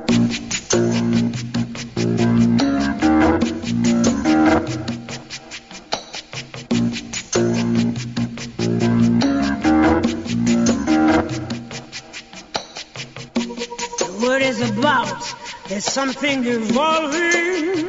What is about? There's something evolving.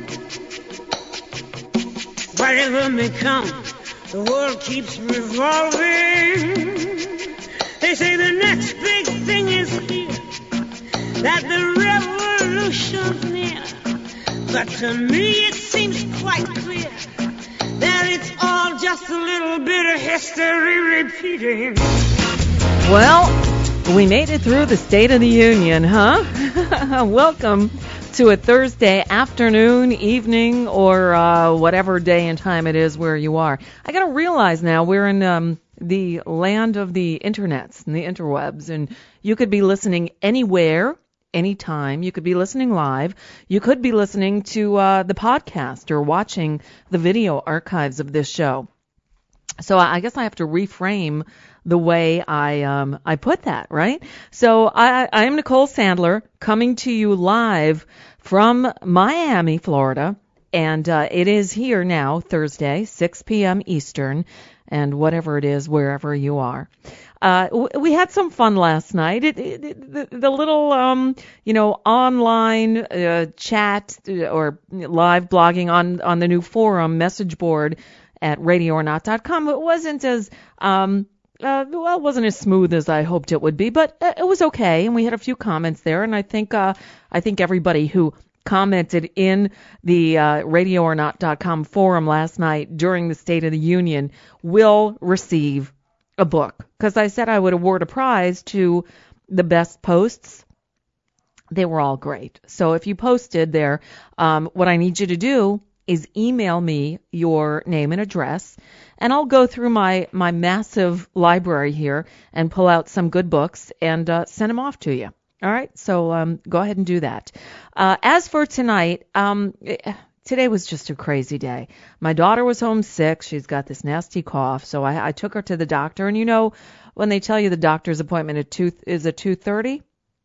Whatever may come, the world keeps revolving. They say the next big thing is here, that the revolution's near. But to me it seems quite clear that it's all just a little bit of history repeating. Well, we made it through the State of the Union, huh? Welcome to a Thursday afternoon, evening, or whatever day and time it is where you are. I got to realize now we're in the land of the internets and the interwebs, and you could be listening anywhere, anytime. You could be listening live. You could be listening to the podcast or watching the video archives of this show. So I guess I have to reframe the way I put that, right? So I am Nicole Sandler, coming to you live from Miami, Florida, and it is here now, Thursday, 6 p.m. Eastern, and whatever it is, wherever you are. We had some fun last night. The little, online chat or live blogging on the new forum message board at radioornot.com. It wasn't as it wasn't as smooth as I hoped it would be, but it was okay, and we had a few comments there, and I think everybody who commented in the radioornot.com forum last night during the State of the Union will receive a book, because I said I would award a prize to the best posts. They were all great. So if you posted there, what I need you to do is email me your name and address, and I'll go through my massive library here and pull out some good books and send them off to you. All right, so go ahead and do that. As for tonight, today was just a crazy day. My daughter was home sick. She's got this nasty cough, so I took her to the doctor. And you know, when they tell you the doctor's appointment is at 2:30,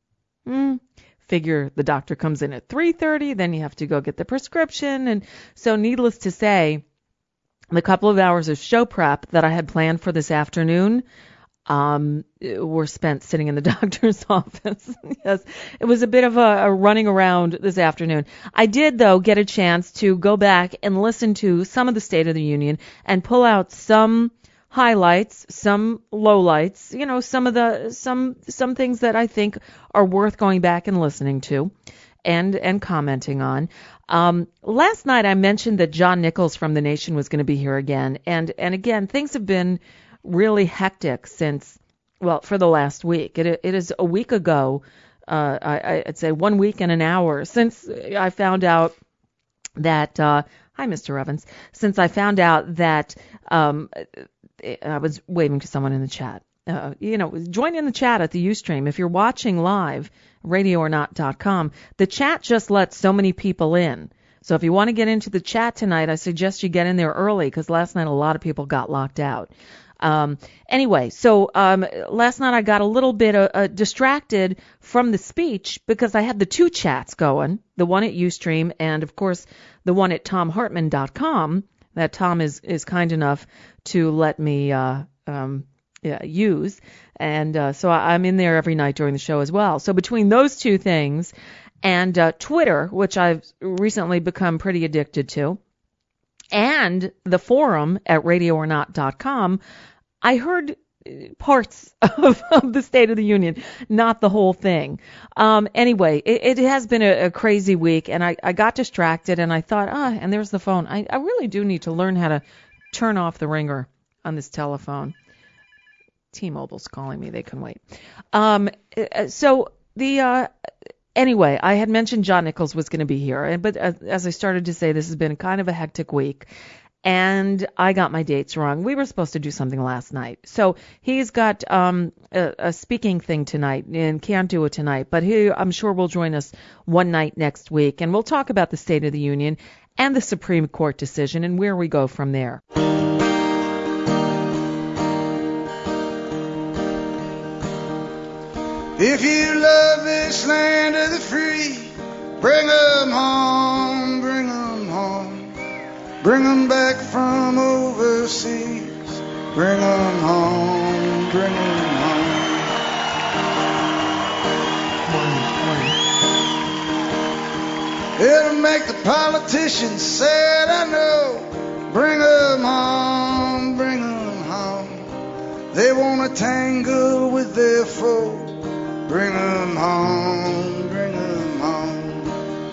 figure the doctor comes in at 3:30, then you have to go get the prescription. And so needless to say, the couple of hours of show prep that I had planned for this afternoon were spent sitting in the doctor's office. Yes, it was a bit of a running around this afternoon. I did, though, get a chance to go back and listen to some of the State of the Union and pull out some highlights, some lowlights, some things that I think are worth going back and listening to and commenting on. Last night I mentioned that John Nichols from The Nation was going to be here again. And again, things have been really hectic since, for the last week. It is a week ago, I'd say 1 week and an hour since I found out that, hi, Mr. Evans, since I found out that, I was waving to someone in the chat. Join in the chat at the Ustream. If you're watching live, radioornot.com, the chat just lets so many people in. So if you want to get into the chat tonight, I suggest you get in there early, because last night a lot of people got locked out. Anyway, so last night I got a little bit distracted from the speech because I had the two chats going, the one at Ustream and, of course, the one at TomHartman.com that Tom is kind enough to let me use. And so I'm in there every night during the show as well. So between those two things and Twitter, which I've recently become pretty addicted to, and the forum at radioornot.com, I heard parts of the State of the Union, not the whole thing. Anyway, it has been a crazy week, and I got distracted, and I thought, and there's the phone. I really do need to learn how to turn off the ringer on this telephone. T-Mobile's calling me. They can wait. Anyway, I had mentioned John Nichols was going to be here, but as I started to say, this has been kind of a hectic week, and I got my dates wrong. We were supposed to do something last night. So he's got a speaking thing tonight and can't do it tonight, but I'm sure will join us one night next week, and we'll talk about the State of the Union and the Supreme Court decision and where we go from there. If you love this land of the free, bring 'em home, bring 'em home. Bring 'em back from overseas. Bring 'em home, bring 'em home. It'll make the politicians sad, I know. Bring 'em home, bring 'em home. They wanna tangle with their foe. Bring 'em home, bring 'em home.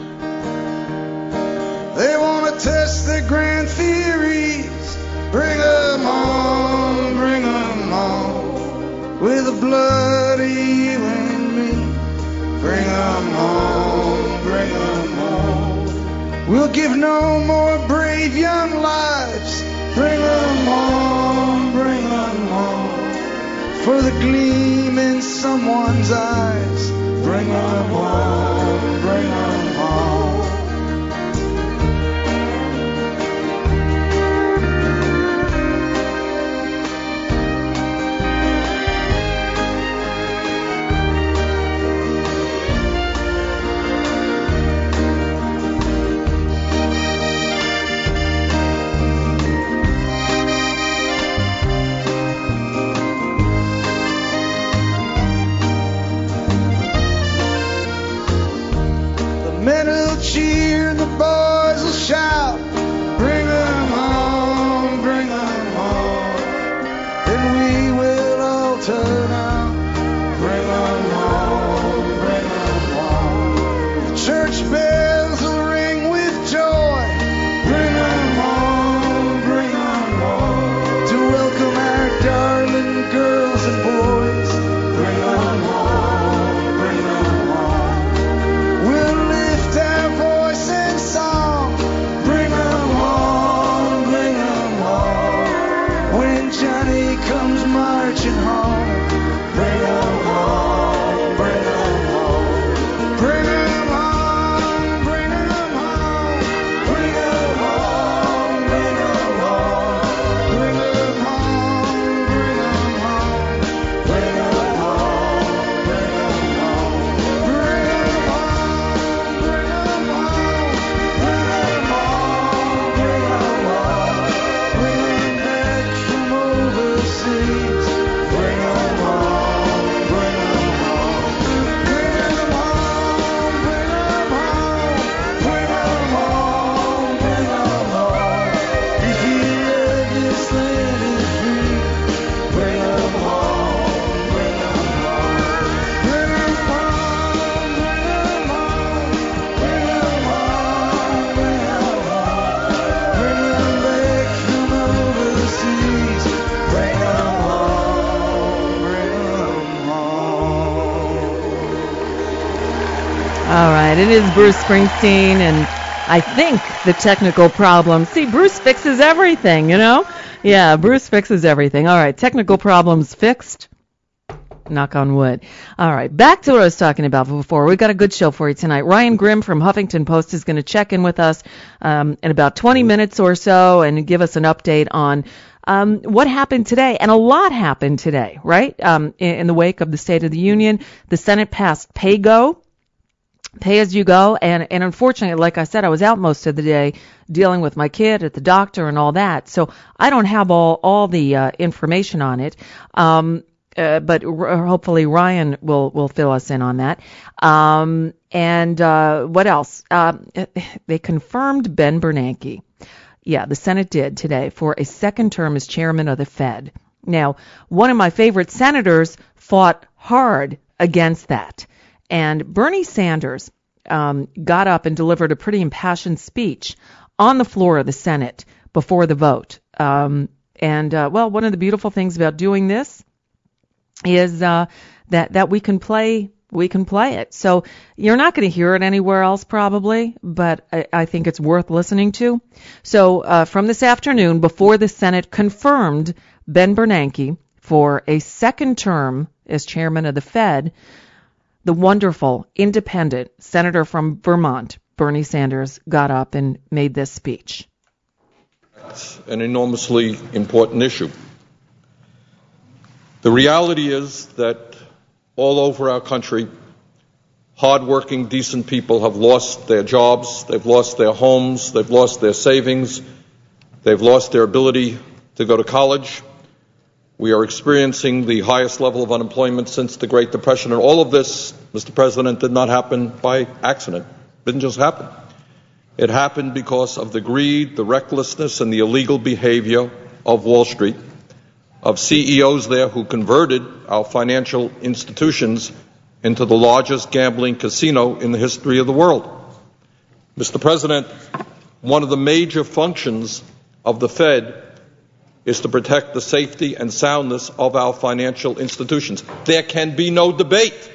They wanna test their grand theories. Bring 'em home, bring 'em home. With the blood of you and me. Bring 'em home, bring 'em home. We'll give no more brave young lives. Bring 'em home, bring 'em home. For the gleam in someone's eyes. Bring 'em home, bring 'em home. Men will cheer, the boys will shout. Bring 'em home, bring 'em home. Then we will all turn out. Bring 'em home, bring 'em home. The church bells will ring with joy. Bring 'em home, bring 'em home. To welcome our darling girls and boys. Bring 'em home, bring 'em home. We'll lift our voice in song. Bring 'em home, bring 'em home. When Johnny comes marching home. Bring 'em home, bring 'em home. Bring 'em home, bring 'em home. Bring 'em home, bring 'em home. Bring 'em home, bring 'em home. Bring 'em home, bring 'em home. Bring 'em home, bring 'em home. Bring 'em home, bring 'em home. Bring 'em back from overseas. Bring 'em home, bring 'em home. Bring 'em home, bring 'em home. Bring 'em home, bring 'em home. If you love this land is free, bring 'em home, bring 'em home. Bring 'em home, bring 'em home. Bring 'em home, bring 'em home. Bring 'em back from overseas. Bring 'em home, bring 'em home. All right, it is Bruce Springsteen, and I think the technical problem. See, Bruce fixes everything, you know? Yeah, Bruce fixes everything. All right, technical problems fixed. Knock on wood. All right, back to what I was talking about before. We've got a good show for you tonight. Ryan Grimm from Huffington Post is going to check in with us in about 20 minutes or so and give us an update on what happened today. And a lot happened today, right? In the wake of the State of the Union, the Senate passed PAYGO, Pay As You Go, and unfortunately, like I said, I was out most of the day dealing with my kid at the doctor and all that, so I don't have all the information on it. But hopefully Ryan will fill us in on that. And what else? They confirmed Ben Bernanke. Yeah, the Senate did today for a second term as chairman of the Fed. Now, one of my favorite senators fought hard against that. And Bernie Sanders got up and delivered a pretty impassioned speech on the floor of the Senate before the vote. Well, one of the beautiful things about doing this is that we can play it. So you're not going to hear it anywhere else probably, but I think it's worth listening to. So from this afternoon, before the Senate confirmed Ben Bernanke for a second term as chairman of the Fed, the wonderful independent senator from Vermont, Bernie Sanders, got up and made this speech. An enormously important issue. The reality is that all over our country, hardworking, decent people have lost their jobs, they've lost their homes, they've lost their savings, they've lost their ability to go to college. We are experiencing the highest level of unemployment since the Great Depression, and all of this, Mr. President, did not happen by accident. It didn't just happen. It happened because of the greed, the recklessness, and the illegal behavior of Wall Street, of CEOs there who converted our financial institutions into the largest gambling casino in the history of the world. Mr. President, one of the major functions of the Fed is to protect the safety and soundness of our financial institutions. There can be no debate.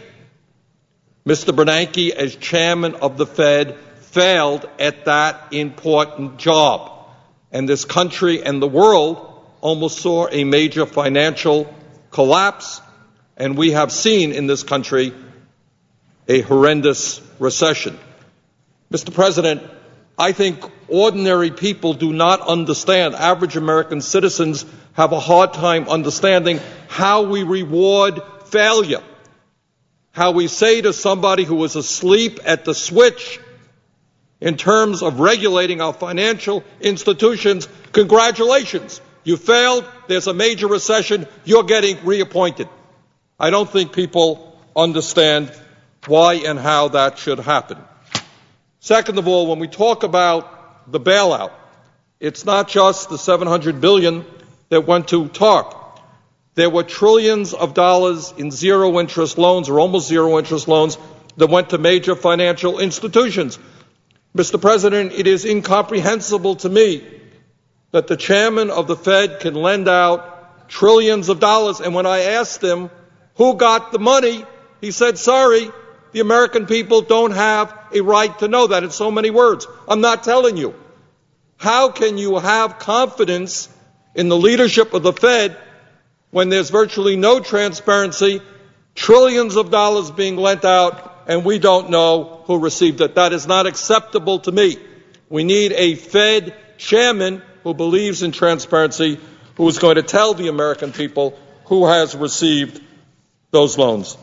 Mr. Bernanke, as chairman of the Fed, failed at that important job. And this country and the world almost saw a major financial collapse, and we have seen in this country a horrendous recession. Mr. President, I think ordinary people do not understand, average American citizens have a hard time understanding how we reward failure, how we say to somebody who was asleep at the switch in terms of regulating our financial institutions, congratulations, you failed, there's a major recession, you're getting reappointed. I don't think people understand why and how that should happen. Second of all, when we talk about the bailout, it's not just the $700 billion that went to TARP. There were trillions of dollars in zero-interest loans or almost zero-interest loans that went to major financial institutions. Mr. President, it is incomprehensible to me that the chairman of the Fed can lend out trillions of dollars, and when I asked him who got the money, he said, sorry, the American people don't have a right to know that in so many words. I'm not telling you. How can you have confidence in the leadership of the Fed when there's virtually no transparency, trillions of dollars being lent out, and we don't know who received it? That is not acceptable to me. We need a Fed chairman who believes in transparency, who is going to tell the American people who has received those loans.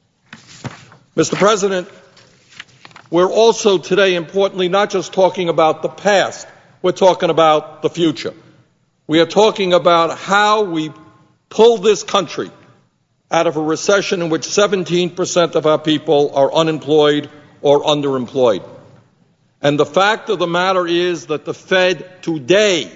Mr. President, we're also today, importantly, not just talking about the past, we're talking about the future. We are talking about how we pull this country out of a recession in which 17% of our people are unemployed or underemployed. And the fact of the matter is that the Fed today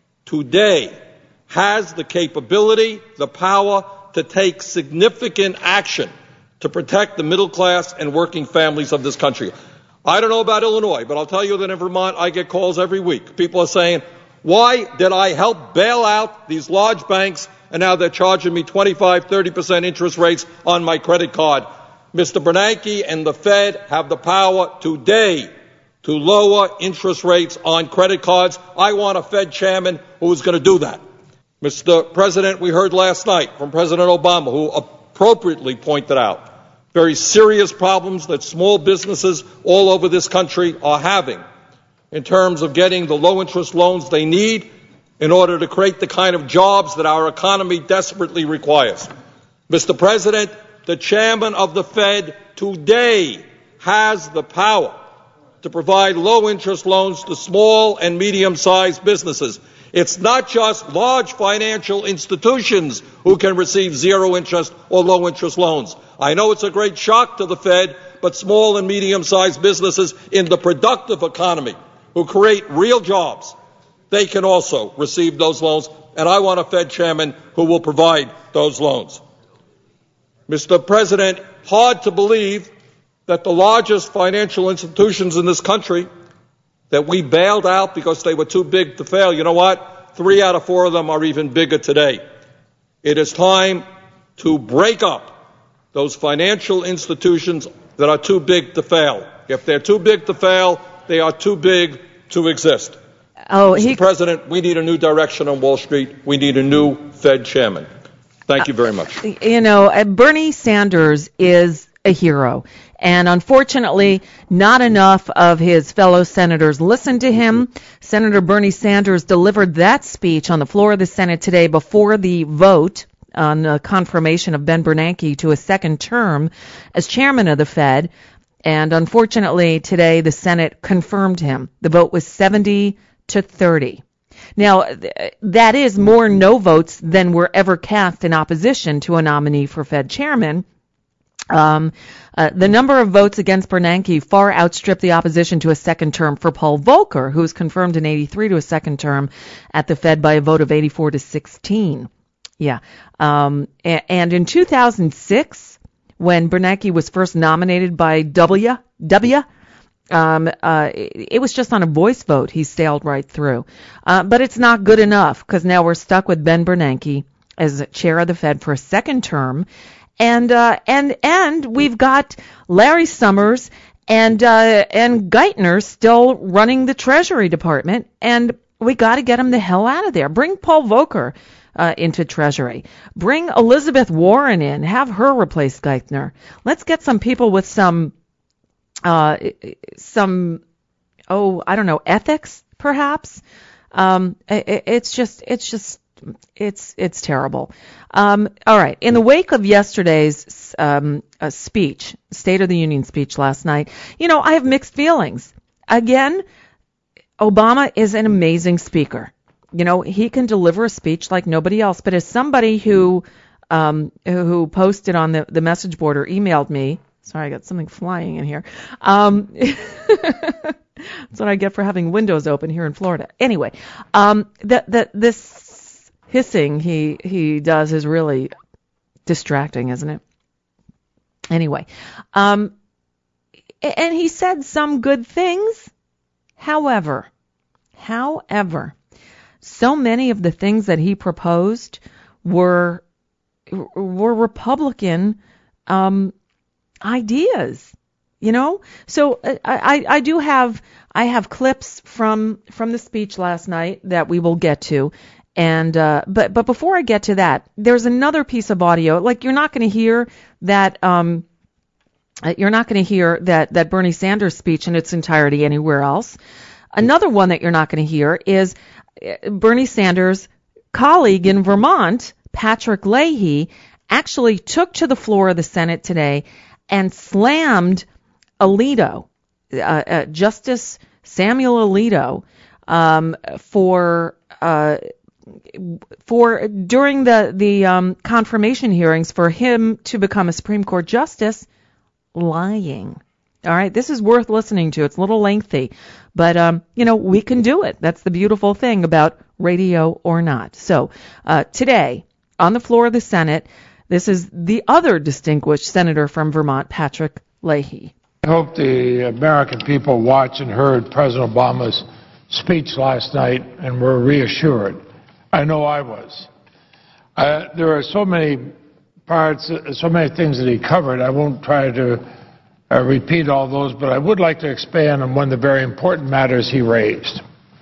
has the capability, the power to take significant action to protect the middle class and working families of this country. I don't know about Illinois, but I'll tell you that in Vermont I get calls every week. People are saying, why did I help bail out these large banks and now they're charging me 25, 30% interest rates on my credit card? Mr. Bernanke and the Fed have the power today to lower interest rates on credit cards. I want a Fed chairman who is going to do that. Mr. President, we heard last night from President Obama, who appropriately pointed out very serious problems that small businesses all over this country are having in terms of getting the low-interest loans they need in order to create the kind of jobs that our economy desperately requires. Mr. President, the chairman of the Fed today has the power to provide low-interest loans to small and medium-sized businesses. It's not just large financial institutions who can receive zero-interest or low-interest loans. I know it's a great shock to the Fed, but small and medium-sized businesses in the productive economy who create real jobs, they can also receive those loans, and I want a Fed chairman who will provide those loans. Mr. President, hard to believe that the largest financial institutions in this country that we bailed out because they were too big to fail, you know what? 3 out of 4 of them are even bigger today. It is time to break up those financial institutions that are too big to fail. If they're too big to fail, they are too big to exist. Mr. President, we need a new direction on Wall Street. We need a new Fed chairman. Thank you very much. You know, Bernie Sanders is a hero. And unfortunately, not enough of his fellow senators listened to him. Senator Bernie Sanders delivered that speech on the floor of the Senate today before the vote on the confirmation of Ben Bernanke to a second term as chairman of the Fed. And unfortunately, today the Senate confirmed him. The vote was 70-30. Now, that is more no votes than were ever cast in opposition to a nominee for Fed chairman. The number of votes against Bernanke far outstripped the opposition to a second term for Paul Volcker, who was confirmed in '83 to a second term at the Fed by a vote of 84-16. Yeah. And in 2006, when Bernanke was first nominated by it was just on a voice vote. He sailed right through. But it's not good enough, because now we're stuck with Ben Bernanke as chair of the Fed for a second term. And we've got Larry Summers and Geithner still running the Treasury Department, and we got to get them the hell out of there. Bring Paul Volcker into Treasury. Bring Elizabeth Warren in. Have her replace Geithner. Let's get some people with some ethics, perhaps. It's terrible. All right. In the wake of yesterday's speech, State of the Union speech last night, I have mixed feelings. Again, Obama is an amazing speaker. He can deliver a speech like nobody else. But as somebody who posted on the message board or emailed me, sorry, I got something flying in here. That's what I get for having windows open here in Florida. Anyway, this hissing he does is really distracting, isn't it? Anyway, and he said some good things. However, so many of the things that he proposed were Republican ideas, So I have clips from the speech last night that we will get to. And but before I get to that, there's another piece of audio. Like, you're not going to hear that Bernie Sanders speech in its entirety anywhere else. Another one that you're not going to hear is Bernie Sanders' colleague in Vermont, Patrick Leahy, actually took to the floor of the Senate today and slammed Alito, Justice Samuel Alito, for during the confirmation hearings for him to become a Supreme Court justice, lying. All right, this is worth listening to. It's a little lengthy, but we can do it. That's the beautiful thing about radio or not. So today, on the floor of the Senate, this is the other distinguished senator from Vermont, Patrick Leahy. I hope the American people watched and heard President Obama's speech last night and were reassured. I know I was. There are so many parts, so many things that he covered. I won't try to repeat all those, but I would like to expand on one of the very important matters he raised.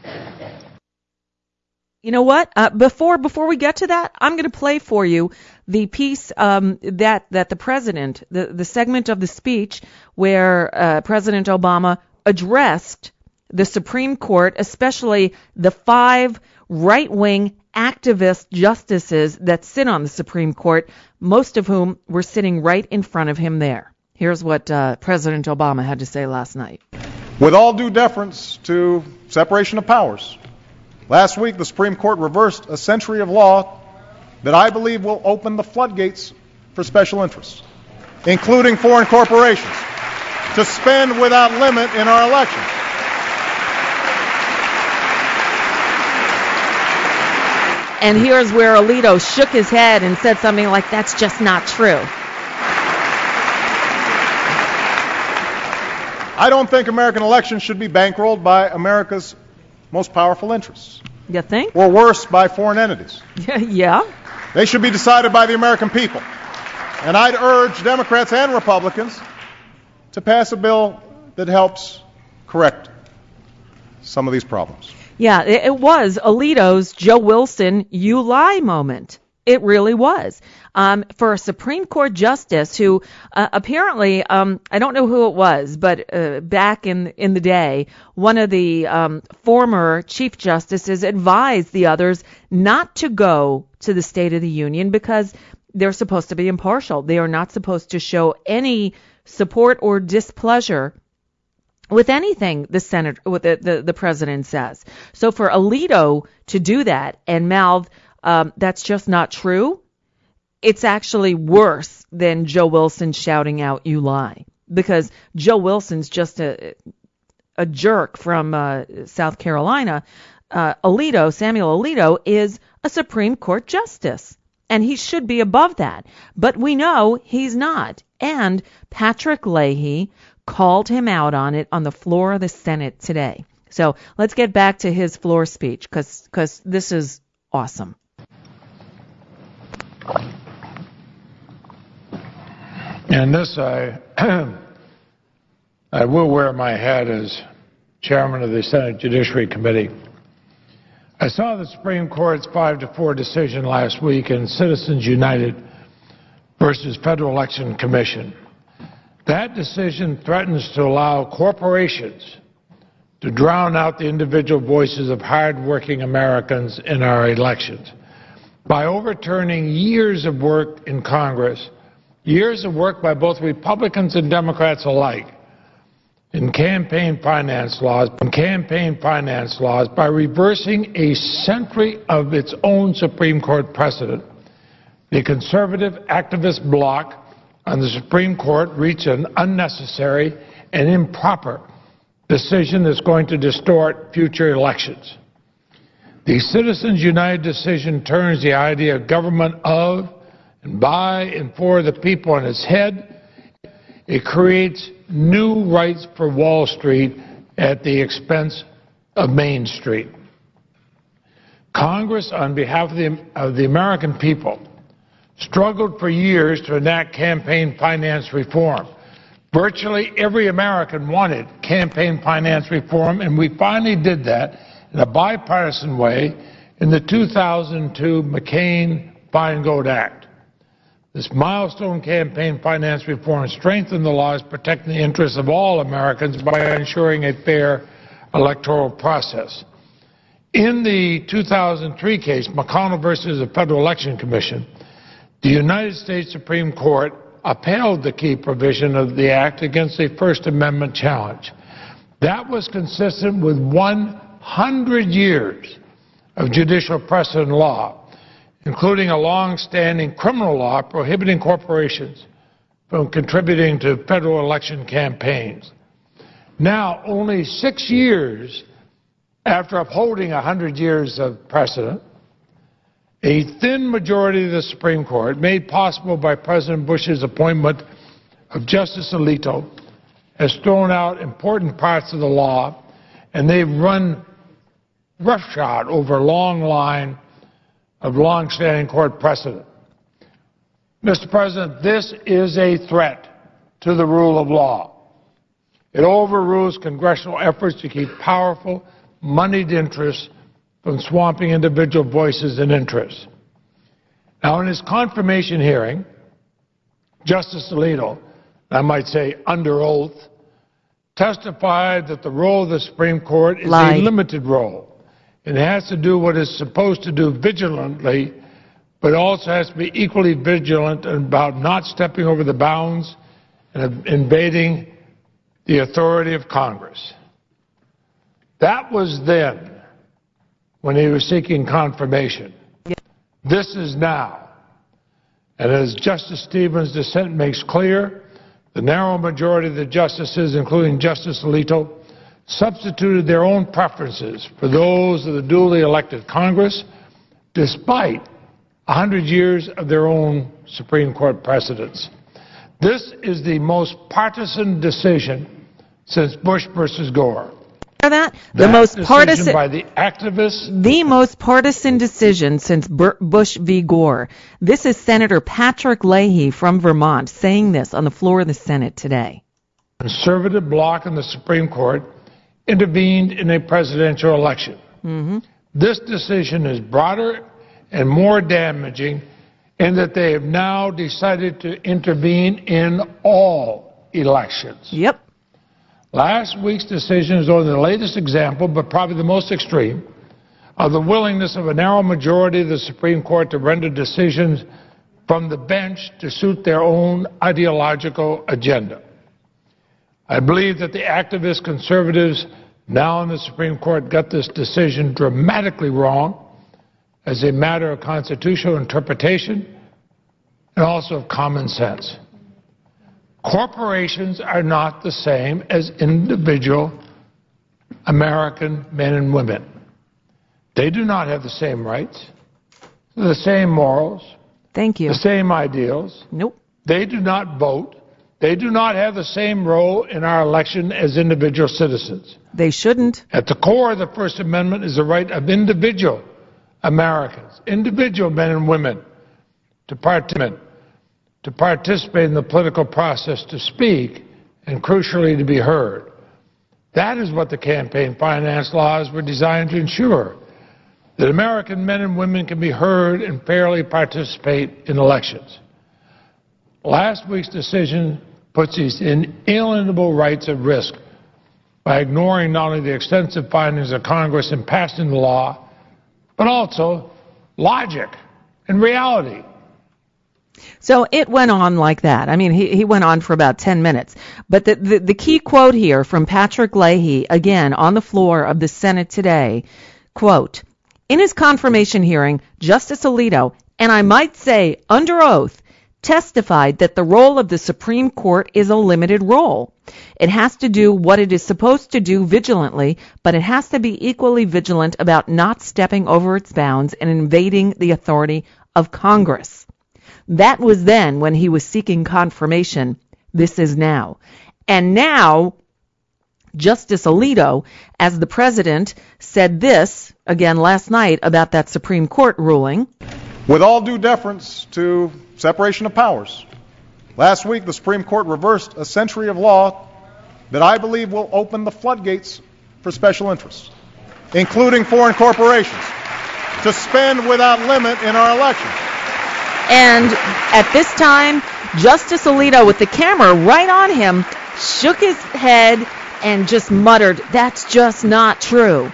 You know what? Before we get to that, I'm going to play for you the piece that the president, the segment of the speech where President Obama addressed the Supreme Court, especially the 5 right-wing activist justices that sit on the Supreme Court, most of whom were sitting right in front of him there. Here's what President Obama had to say last night. With all due deference to separation of powers, last week the Supreme Court reversed a century of law that I believe will open the floodgates for special interests, including foreign corporations, to spend without limit in our elections. And here's where Alito shook his head and said something like, that's just not true. I don't think American elections should be bankrolled by America's most powerful interests. You think? Or worse, by foreign entities. Yeah. They should be decided by the American people. And I'd urge Democrats and Republicans to pass a bill that helps correct some of these problems. Yeah, it was Alito's Joe Wilson, you lie moment. It really was. For a Supreme Court justice who apparently, I don't know who it was, but back in the day, one of the former Chief Justices advised the others not to go to the State of the Union because they're supposed to be impartial. They are not supposed to show any support or displeasure with anything the president says. So for Alito to do that and mouth, that's just not true, it's actually worse than Joe Wilson shouting out, "You lie," because Joe Wilson's just a jerk from South Carolina. Samuel Alito, is a Supreme Court justice, and he should be above that. But we know he's not. And Patrick Leahy called him out on it on the floor of the Senate today. So let's get back to his floor speech, because this is awesome. And this, I will wear my hat as chairman of the Senate Judiciary Committee. I saw the Supreme Court's 5-4 decision last week in Citizens United versus Federal Election Commission. That decision threatens to allow corporations to drown out the individual voices of hard-working Americans in our elections by overturning years of work in Congress, years of work by both Republicans and Democrats alike in campaign finance laws, by reversing a century of its own Supreme Court precedent. The conservative activist bloc on the Supreme Court reached an unnecessary and improper decision that's going to distort future elections. The Citizens United decision turns the idea of government of and by and for the people on its head. It creates new rights for Wall Street at the expense of Main Street. Congress, on behalf of the American people, struggled for years to enact campaign finance reform. Virtually every American wanted campaign finance reform, and we finally did that in a bipartisan way in the 2002 McCain-Feingold Act. This milestone campaign finance reform strengthened the laws protecting the interests of all Americans by ensuring a fair electoral process. In the 2003 case, McConnell versus the Federal Election Commission, the United States Supreme Court upheld the key provision of the Act against a First Amendment challenge. That was consistent with 100 years of judicial precedent law, including a long-standing criminal law prohibiting corporations from contributing to federal election campaigns. Now, only 6 years after upholding 100 years of precedent, a thin majority of the Supreme Court, made possible by President Bush's appointment of Justice Alito, has thrown out important parts of the law, and they've run roughshod over a long line of long-standing court precedent. Mr. President, this is a threat to the rule of law. It overrules congressional efforts to keep powerful, moneyed interests from swamping individual voices and interests. Now, in his confirmation hearing, Justice Alito, I might say under oath, testified that the role of the Supreme Court is a limited role. It has to do what it's supposed to do vigilantly, but also has to be equally vigilant about not stepping over the bounds and invading the authority of Congress. That was then, when he was seeking confirmation. This is now. And as Justice Stevens' dissent makes clear, the narrow majority of the justices, including Justice Alito, substituted their own preferences for those of the duly elected Congress, despite 100 years of their own Supreme Court precedents. This is the most partisan decision since Bush versus Gore. The most partisan by the activists. The most partisan decision since Bush v. Gore. This is Senator Patrick Leahy from Vermont saying this on the floor of the Senate today. Conservative bloc in the Supreme Court intervened in a presidential election. This decision is broader and more damaging in that they have now decided to intervene in all elections. Yep. Last week's decision is only the latest example, but probably the most extreme, of the willingness of a narrow majority of the Supreme Court to render decisions from the bench to suit their own ideological agenda. I believe that the activist conservatives now in the Supreme Court got this decision dramatically wrong as a matter of constitutional interpretation and also of common sense. Corporations are not the same as individual American men and women. They do not have the same rights, the same morals, Thank you. the same ideals. Nope. They do not vote. They do not have the same role in our election as individual citizens. They shouldn't. At the core of the First Amendment is the right of individual Americans, individual men and women, to participate in the political process, to speak, and crucially to be heard. That is what the campaign finance laws were designed to ensure, that American men and women can be heard and fairly participate in elections. Last week's decision puts these inalienable rights at risk by ignoring not only the extensive findings of Congress in passing the law, but also logic and reality. So it went on like that. I mean, he went on for about 10 minutes. But the key quote here from Patrick Leahy, again, on the floor of the Senate today, quote, in his confirmation hearing, Justice Alito, and I might say under oath, testified that the role of the Supreme Court is a limited role. It has to do what it is supposed to do vigilantly, but it has to be equally vigilant about not stepping over its bounds and invading the authority of Congress. That was then when he was seeking confirmation. This is now. And now, Justice Alito, as the president, said this, again last night, about that Supreme Court ruling. With all due deference to separation of powers, last week the Supreme Court reversed a century of law that I believe will open the floodgates for special interests, including foreign corporations, to spend without limit in our elections. And at this time, Justice Alito, with the camera right on him, shook his head and just muttered, that's just not true.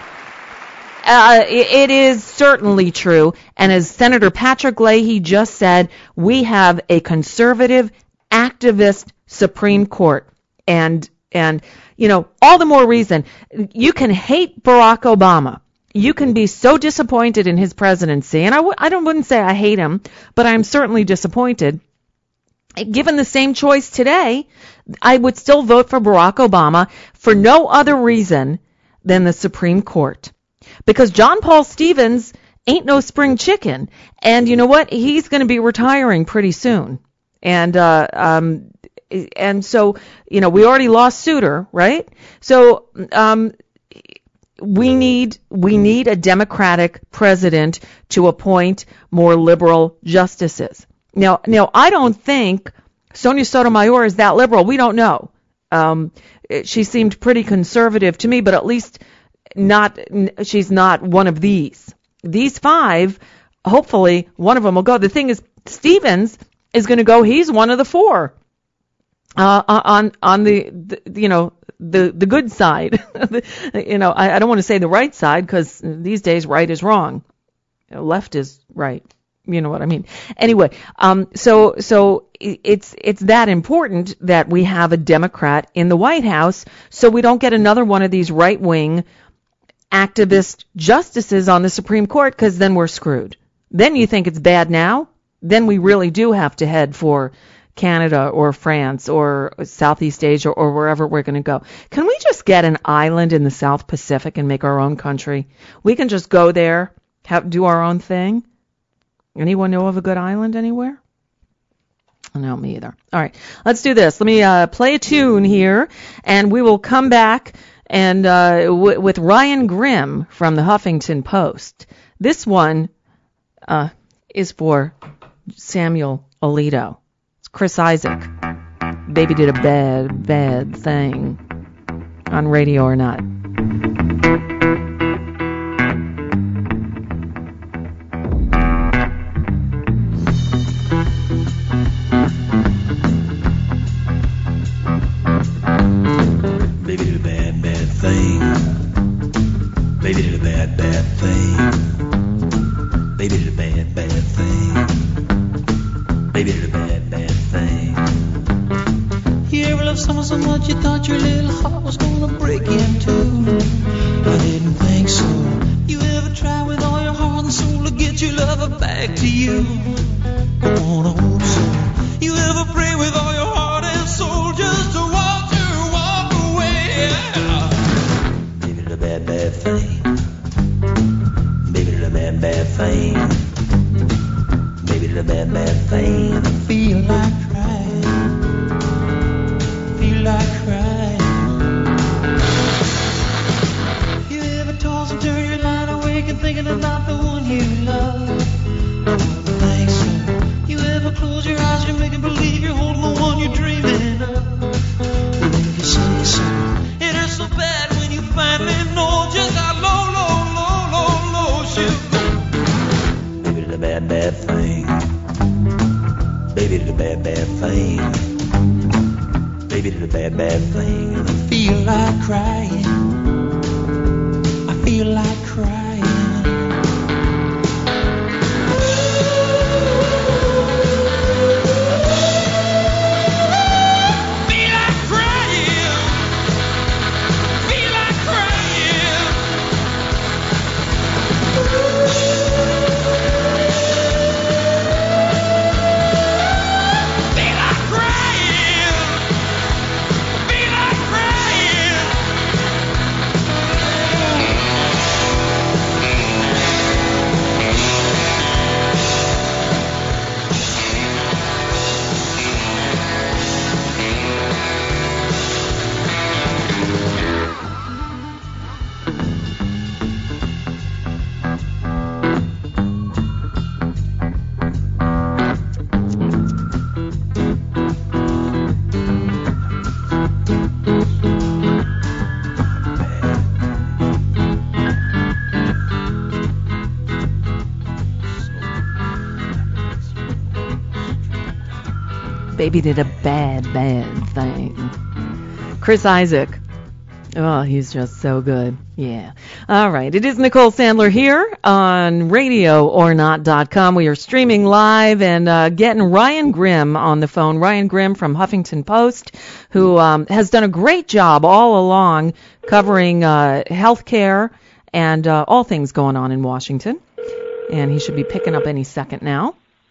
It is certainly true. And as Senator Patrick Leahy just said, we have a conservative, activist Supreme Court. And you know, all the more reason. You can hate Barack Obama. You can be so disappointed in his presidency. And I wouldn't say I hate him, but I'm certainly disappointed. Given the same choice today, I would still vote for Barack Obama for no other reason than the Supreme Court. Because John Paul Stevens ain't no spring chicken. And you know what? He's going to be retiring pretty soon. And so, you know, we already lost Souter, right? So, we need a Democratic president to appoint more liberal justices. Now, I don't think Sonia Sotomayor is that liberal. We don't know. She seemed pretty conservative to me, but at least she's not one of these. These five, hopefully one of them will go. The thing is, Stevens is going to go. He's one of the four on the good side. I don't want to say the right side because these days right is wrong, left is right. You know what I mean? Anyway, so it's that important that we have a Democrat in the White House, so we don't get another one of these right-wing activist justices on the Supreme Court, because then we're screwed. Then you think it's bad now? Then we really do have to head for Canada or France or Southeast Asia or wherever we're going to go. Can we just get an island in the South Pacific and make our own country? We can just go there, do our own thing. Anyone know of a good island anywhere? No, me either. All right, let's do this. Let me play a tune here, and we will come back and with Ryan Grimm from the Huffington Post. This one is for Samuel Alito. It's Chris Isaac. Baby did a bad thing. On radio or not. little heart was gonna break in two. I didn't think so. You ever try with all your heart and soul to get your lover back to you? I wanna hope so. You ever pray with all your heart and soul just to watch her walk away? Baby, the bad, bad thing. Baby, the bad, bad thing. Baby, the bad, bad thing. I feel like crying. Feel like crying. You ever toss and turn your line awake and thinking about the one you love? Think so. You ever close your eyes and make believe you're holding the one you're dreaming of? Well, if you say so, it hurts so bad when you finally know just how low, low, low, low, low she'll go. Baby, the bad, bad thing. Baby, the bad, bad thing. Baby, the bad, bad thing. I feel like crying. I feel like crying. Baby did a bad, bad thing. Chris Isaak. Oh, he's just so good. Yeah. All right. It is Nicole Sandler here on RadioOrNot.com. We are streaming live and getting Ryan Grimm on the phone. Ryan Grimm from Huffington Post, who has done a great job all along covering health care and all things going on in Washington. And he should be picking up any second now.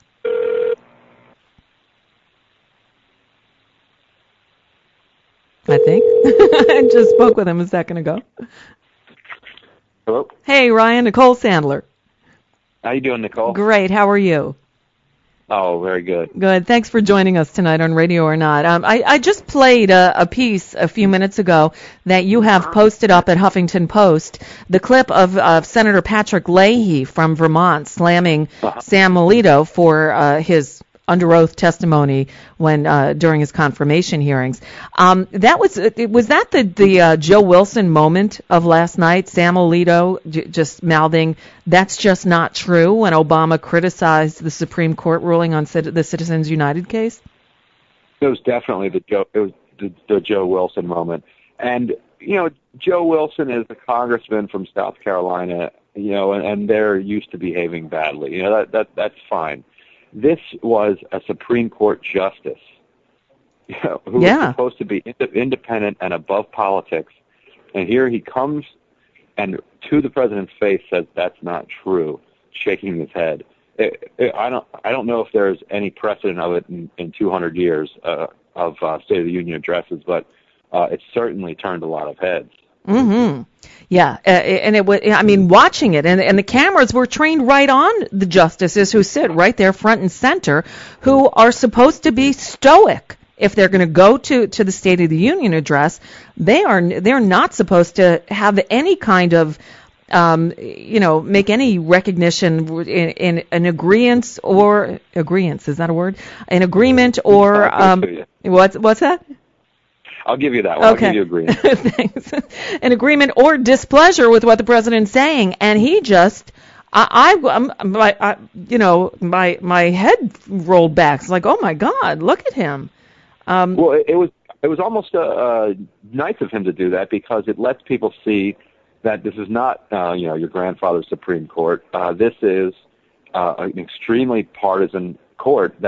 I think. I just spoke with him a second ago. Hello? Hey, Ryan, Nicole Sandler. How you doing, Nicole? Great. How are you? Oh, very good. Good. Thanks for joining us tonight on Radio or Not. I just played a piece a few minutes ago that you have posted up at Huffington Post, the clip of Senator Patrick Leahy from Vermont slamming Sam Alito for his under oath testimony when during his confirmation hearings. That was that the Joe Wilson moment of last night? Sam Alito just mouthing, "That's just not true," when Obama criticized the Supreme Court ruling on the Citizens United case? It was definitely the Joe Wilson moment. And Joe Wilson is a congressman from South Carolina, and they're used to behaving badly. That's fine. This was a Supreme Court justice who was supposed to be independent and above politics. And here he comes and to the president's face says, "That's not true," shaking his head. I don't know if there's any precedent of it in 200 years of State of the Union addresses, but it certainly turned a lot of heads. Mm-hmm. Yeah, and it was, watching it, and the cameras were trained right on the justices who sit right there front and center, who are supposed to be stoic. If they're going to go to the State of the Union address, they're not supposed to have any kind of, make any recognition in an agreement or agreement. Is that a word? An agreement or what's that? I'll give you that one. Okay. I'll give you agreement. Thanks. An agreement or displeasure with what the president's saying, and he just, my head rolled back. It's like, oh my God, look at him. Well, it was almost nice of him to do that because it lets people see that this is not, your grandfather's Supreme Court. This is an extremely partisan court that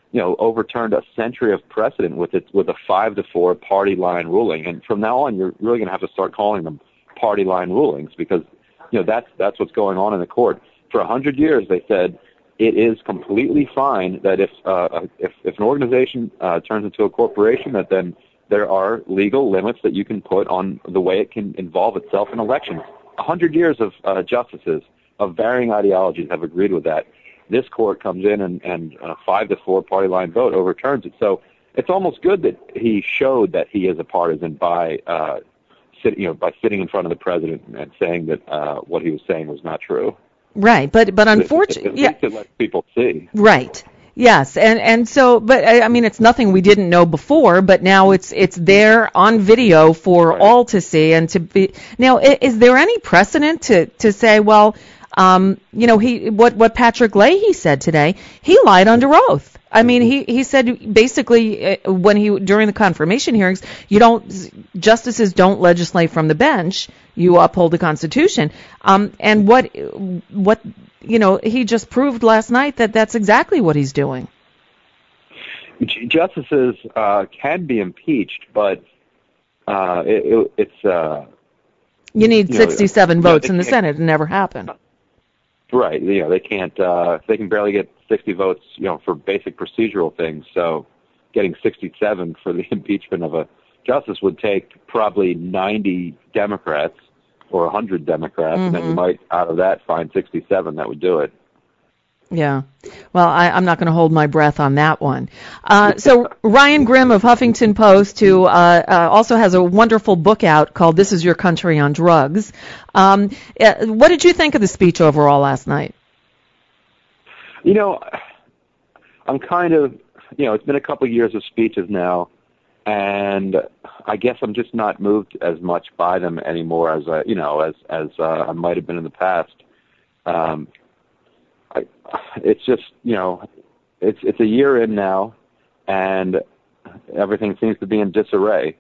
overturned a century of precedent with a 5-4 party line ruling. And from now on, you're really going to have to start calling them party line rulings, because that's what's going on in the court. For 100 years, they said it is completely fine that if an organization turns into a corporation, that then there are legal limits that you can put on the way it can involve itself in elections. 100 years of justices of varying ideologies have agreed with that. This court comes in and a 5-4 party line vote overturns it. So it's almost good that he showed that he is a partisan by sitting in front of the president and saying that what he was saying was not true. Right, but unfortunately, at least it lets people see. Right. Yes, and so, but I mean, it's nothing we didn't know before, but now it's there on video for all to see and to be. Now, is there any precedent to say, well, what Patrick Leahy said today, he lied under oath. I mean, he said basically during the confirmation hearings, justices don't legislate from the bench. You uphold the Constitution. And what he just proved last night that that's exactly what he's doing. Justices can be impeached, but it's you need 67 votes in the Senate. It never happened. Right. They can't. They can barely get 60 votes, for basic procedural things. So, getting 67 for the impeachment of a justice would take probably 90 Democrats or 100 Democrats, and then you might, out of that, find 67 that would do it. Yeah. Well, I'm not going to hold my breath on that one. So Ryan Grim of Huffington Post, who also has a wonderful book out called This Is Your Country on Drugs. What did you think of the speech overall last night? I'm kind of, it's been a couple of years of speeches now, and I guess I'm just not moved as much by them anymore as I might have been in the past. It's just, it's a year in now, and everything seems to be in disarray.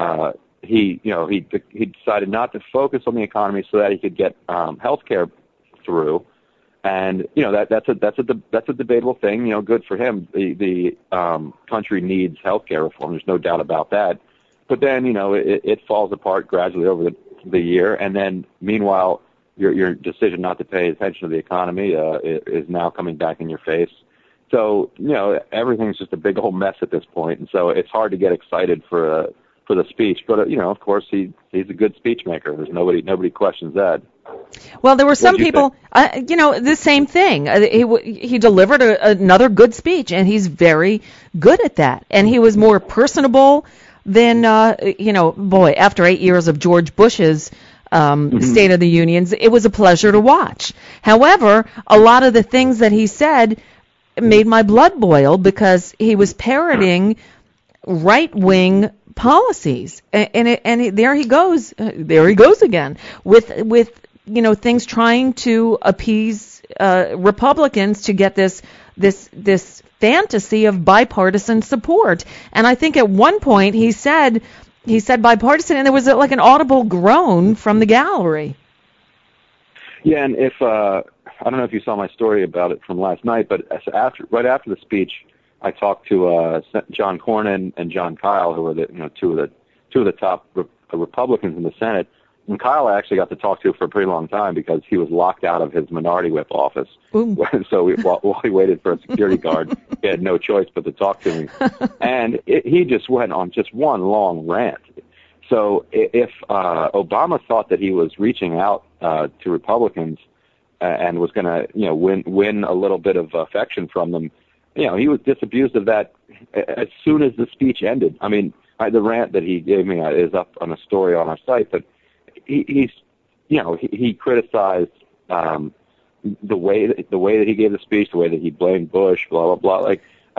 He decided not to focus on the economy so that he could get health care through, and that's a debatable thing. Good for him. The country needs health care reform. There's no doubt about that. But then it falls apart gradually over the year, and then meanwhile, your decision not to pay attention to the economy is now coming back in your face. So, everything's just a big old mess at this point, and so it's hard to get excited for the speech. But, of course, he's a good speech maker. There's nobody questions that. Well, there were some people, the same thing. He delivered another good speech, and he's very good at that. And he was more personable than, after 8 years of George Bush's State of the Unions, it was a pleasure to watch. However, a lot of the things that he said made my blood boil because he was parroting right-wing policies, and there he goes again with things trying to appease Republicans to get this fantasy of bipartisan support. And I think at one point he said bipartisan, and there was like an audible groan from the gallery. Yeah, and if I don't know if you saw my story about it from last night, but right after the speech, I talked to John Cornyn and John Kyle, who are two of the top Republicans in the Senate. And Kyle I actually got to talk to for a pretty long time because he was locked out of his minority whip office. So while he waited for a security guard, he had no choice but to talk to me. And he just went on just one long rant. So if Obama thought that he was reaching out to Republicans and was going to win a little bit of affection from them, he was disabused of that as soon as the speech ended. I mean, the rant that he gave me is up on a story on our site, but he criticized the way that he gave the speech, the way that he blamed Bush, blah blah blah. Like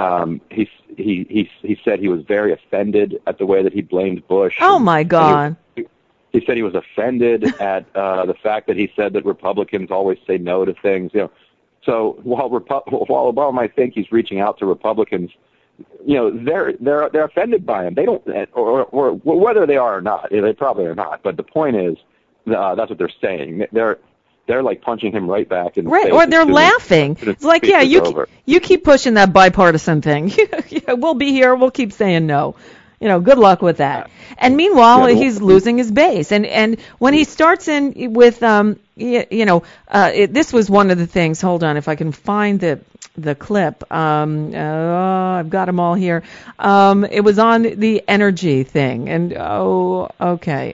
he said he was very offended at the way that he blamed Bush. Oh my God! He said he was offended at the fact that he said that Republicans always say no to things. So while Obama might think he's reaching out to Republicans, they're offended by him. They don't, or whether they are or not, they probably are not. But the point is, that's what they're saying. they're like punching him right back in the Right, face. or they're laughing. It's like, yeah, you keep pushing that bipartisan thing. Yeah, we'll be here. We'll keep saying no. Good luck with that. And meanwhile, he's losing his base. And when he starts in with, this was one of the things. Hold on, if I can find the clip. I've got them all here. It was on the energy thing. And, okay.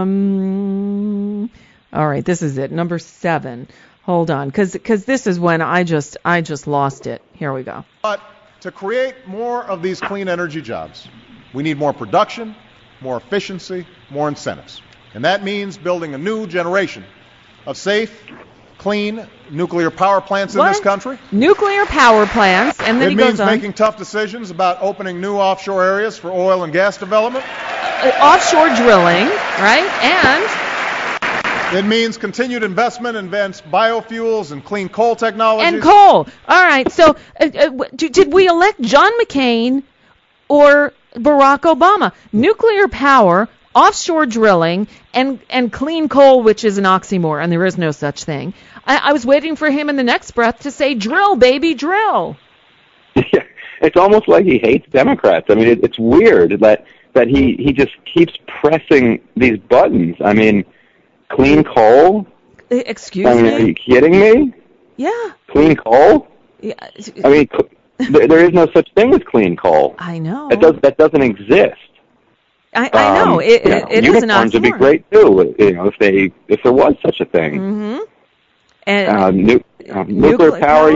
All right, this is it, number 7. Hold on, because this is when I just lost it. Here we go. But to create more of these clean energy jobs, we need more production, more efficiency, more incentives. And that means building a new generation of safe, clean nuclear power plants in this country. Nuclear power plants, and then it means making tough decisions about opening new offshore areas for oil and gas development. Offshore drilling, right? And it means continued investment in advanced biofuels and clean coal technologies. And coal. All right. So did we elect John McCain or Barack Obama? Nuclear power, offshore drilling, and clean coal, which is an oxymoron, and there is no such thing. I was waiting for him in the next breath to say, drill, baby, drill. Yeah, it's almost like he hates Democrats. I mean, it's weird that he just keeps pressing these buttons. I mean, clean coal? Excuse me? Are you kidding me? Yeah. Clean coal? Yeah. I mean, there is no such thing as clean coal. I know. That doesn't exist. I know. It is an unicorns would be great too. If there was such a thing. Mm-hmm. And nuclear power.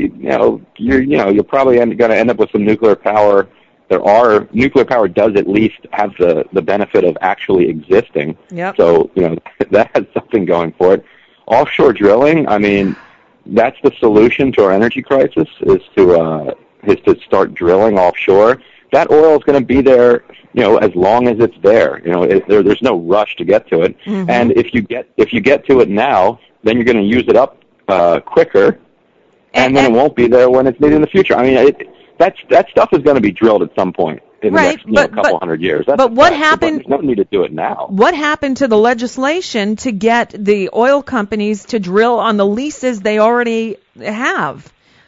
You're probably going to end up with some nuclear power. Nuclear power does at least have the benefit of actually existing. Yep. So that has something going for it. Offshore drilling. I mean, that's the solution to our energy crisis is to start drilling offshore. That oil is going to be there, as long as it's there. There's no rush to get to it. Mm-hmm. And if you get to it now, then you're going to use it up quicker, and then it won't be there when it's needed in the future. I mean, that stuff is going to be drilled at some point in the next couple hundred years. But what happened? There's no need to do it now. What happened to the legislation to get the oil companies to drill on the leases they already have?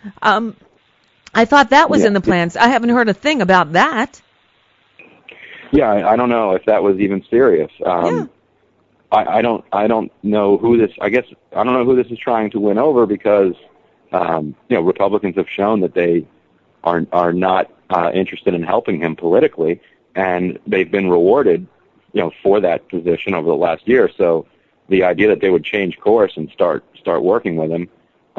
I thought that was in the plans. I haven't heard a thing about that. Yeah, I don't know if that was even serious. I don't know who this. I guess I don't know who this is trying to win over because Republicans have shown that they are not interested in helping him politically, and they've been rewarded, for that position over the last year. So the idea that they would change course and start working with him,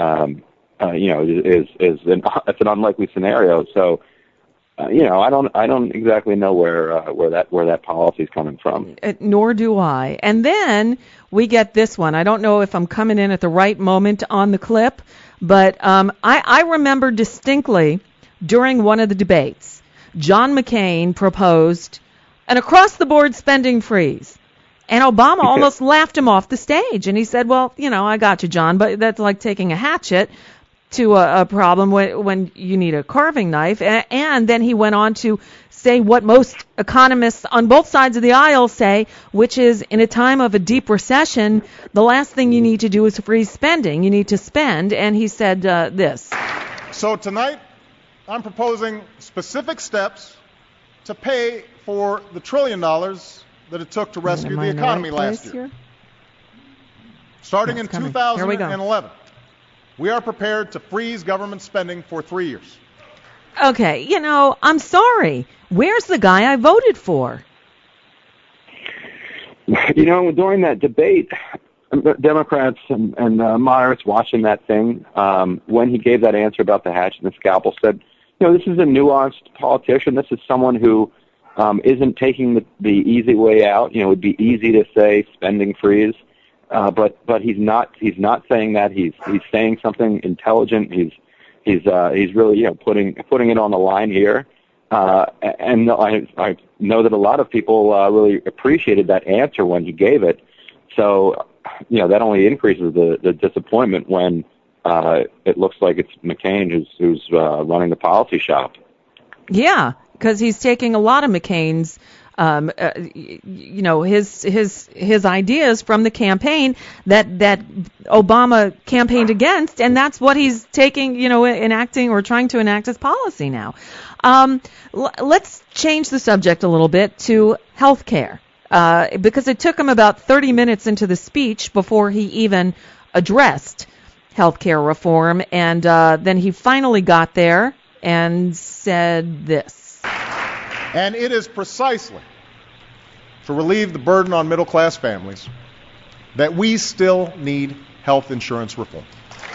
it's an unlikely scenario. So, I don't exactly know where that policy is coming from. Nor do I. And then we get this one. I don't know if I'm coming in at the right moment on the clip, but I remember distinctly during one of the debates, John McCain proposed an across-the-board spending freeze. And Obama almost laughed him off the stage. And he said, well, I got you, John, but that's like taking a hatchet to a problem when you need a carving knife. And then he went on to say what most economists on both sides of the aisle say, which is in a time of a deep recession, the last thing you need to do is freeze spending. You need to spend. And he said this. So tonight, I'm proposing specific steps to pay for the $1 trillion that it took to rescue the economy last year. Starting in 2011, we are prepared to freeze government spending for 3 years. Okay, I'm sorry. Where's the guy I voted for? During that debate, Democrats and moderates watching that thing, when he gave that answer about the hatchet and the scalpel, said, this is a nuanced politician. This is someone who isn't taking the easy way out. It would be easy to say spending freeze, but he's not saying that. He's saying something intelligent. He's really putting it on the line here. And I know that a lot of people really appreciated that answer when he gave it. So that only increases the disappointment when it looks like it's McCain who's running the policy shop. Yeah, because he's taking a lot of McCain's his ideas from the campaign that Obama campaigned against, and that's what he's taking, enacting or trying to enact as policy now. Let's change the subject a little bit to health care, because it took him about 30 minutes into the speech before he even addressed health care reform, and then he finally got there and said this. And it is precisely to relieve the burden on middle-class families that we still need health insurance reform.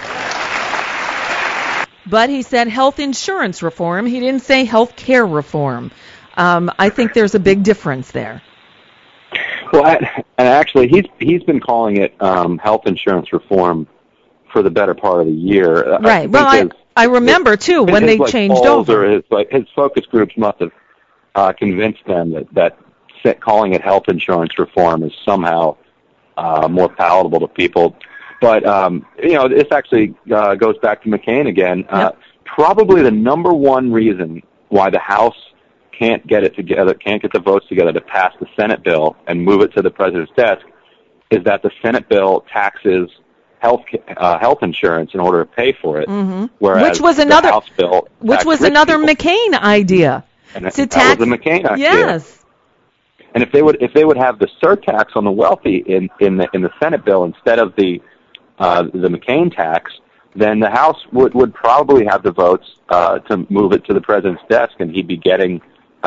But he said health insurance reform. He didn't say health care reform. I think there's a big difference there. Well, and actually, he's been calling it health insurance reform for the better part of the year. Right. Well, I remember too when they changed over. His focus groups must have convinced them that calling it health insurance reform is somehow more palatable to people. But this actually goes back to McCain again. Yep. Probably the number one reason why the House can't get the votes together to pass the Senate bill and move it to the president's desk is that the Senate bill taxes health insurance in order to pay for it, whereas which was the another House bill McCain idea. And to that tax was the McCain idea. Yes. And if they would have the surtax on the wealthy in the Senate bill instead of the McCain tax, then the House would probably have the votes to move it to the president's desk, and he'd be getting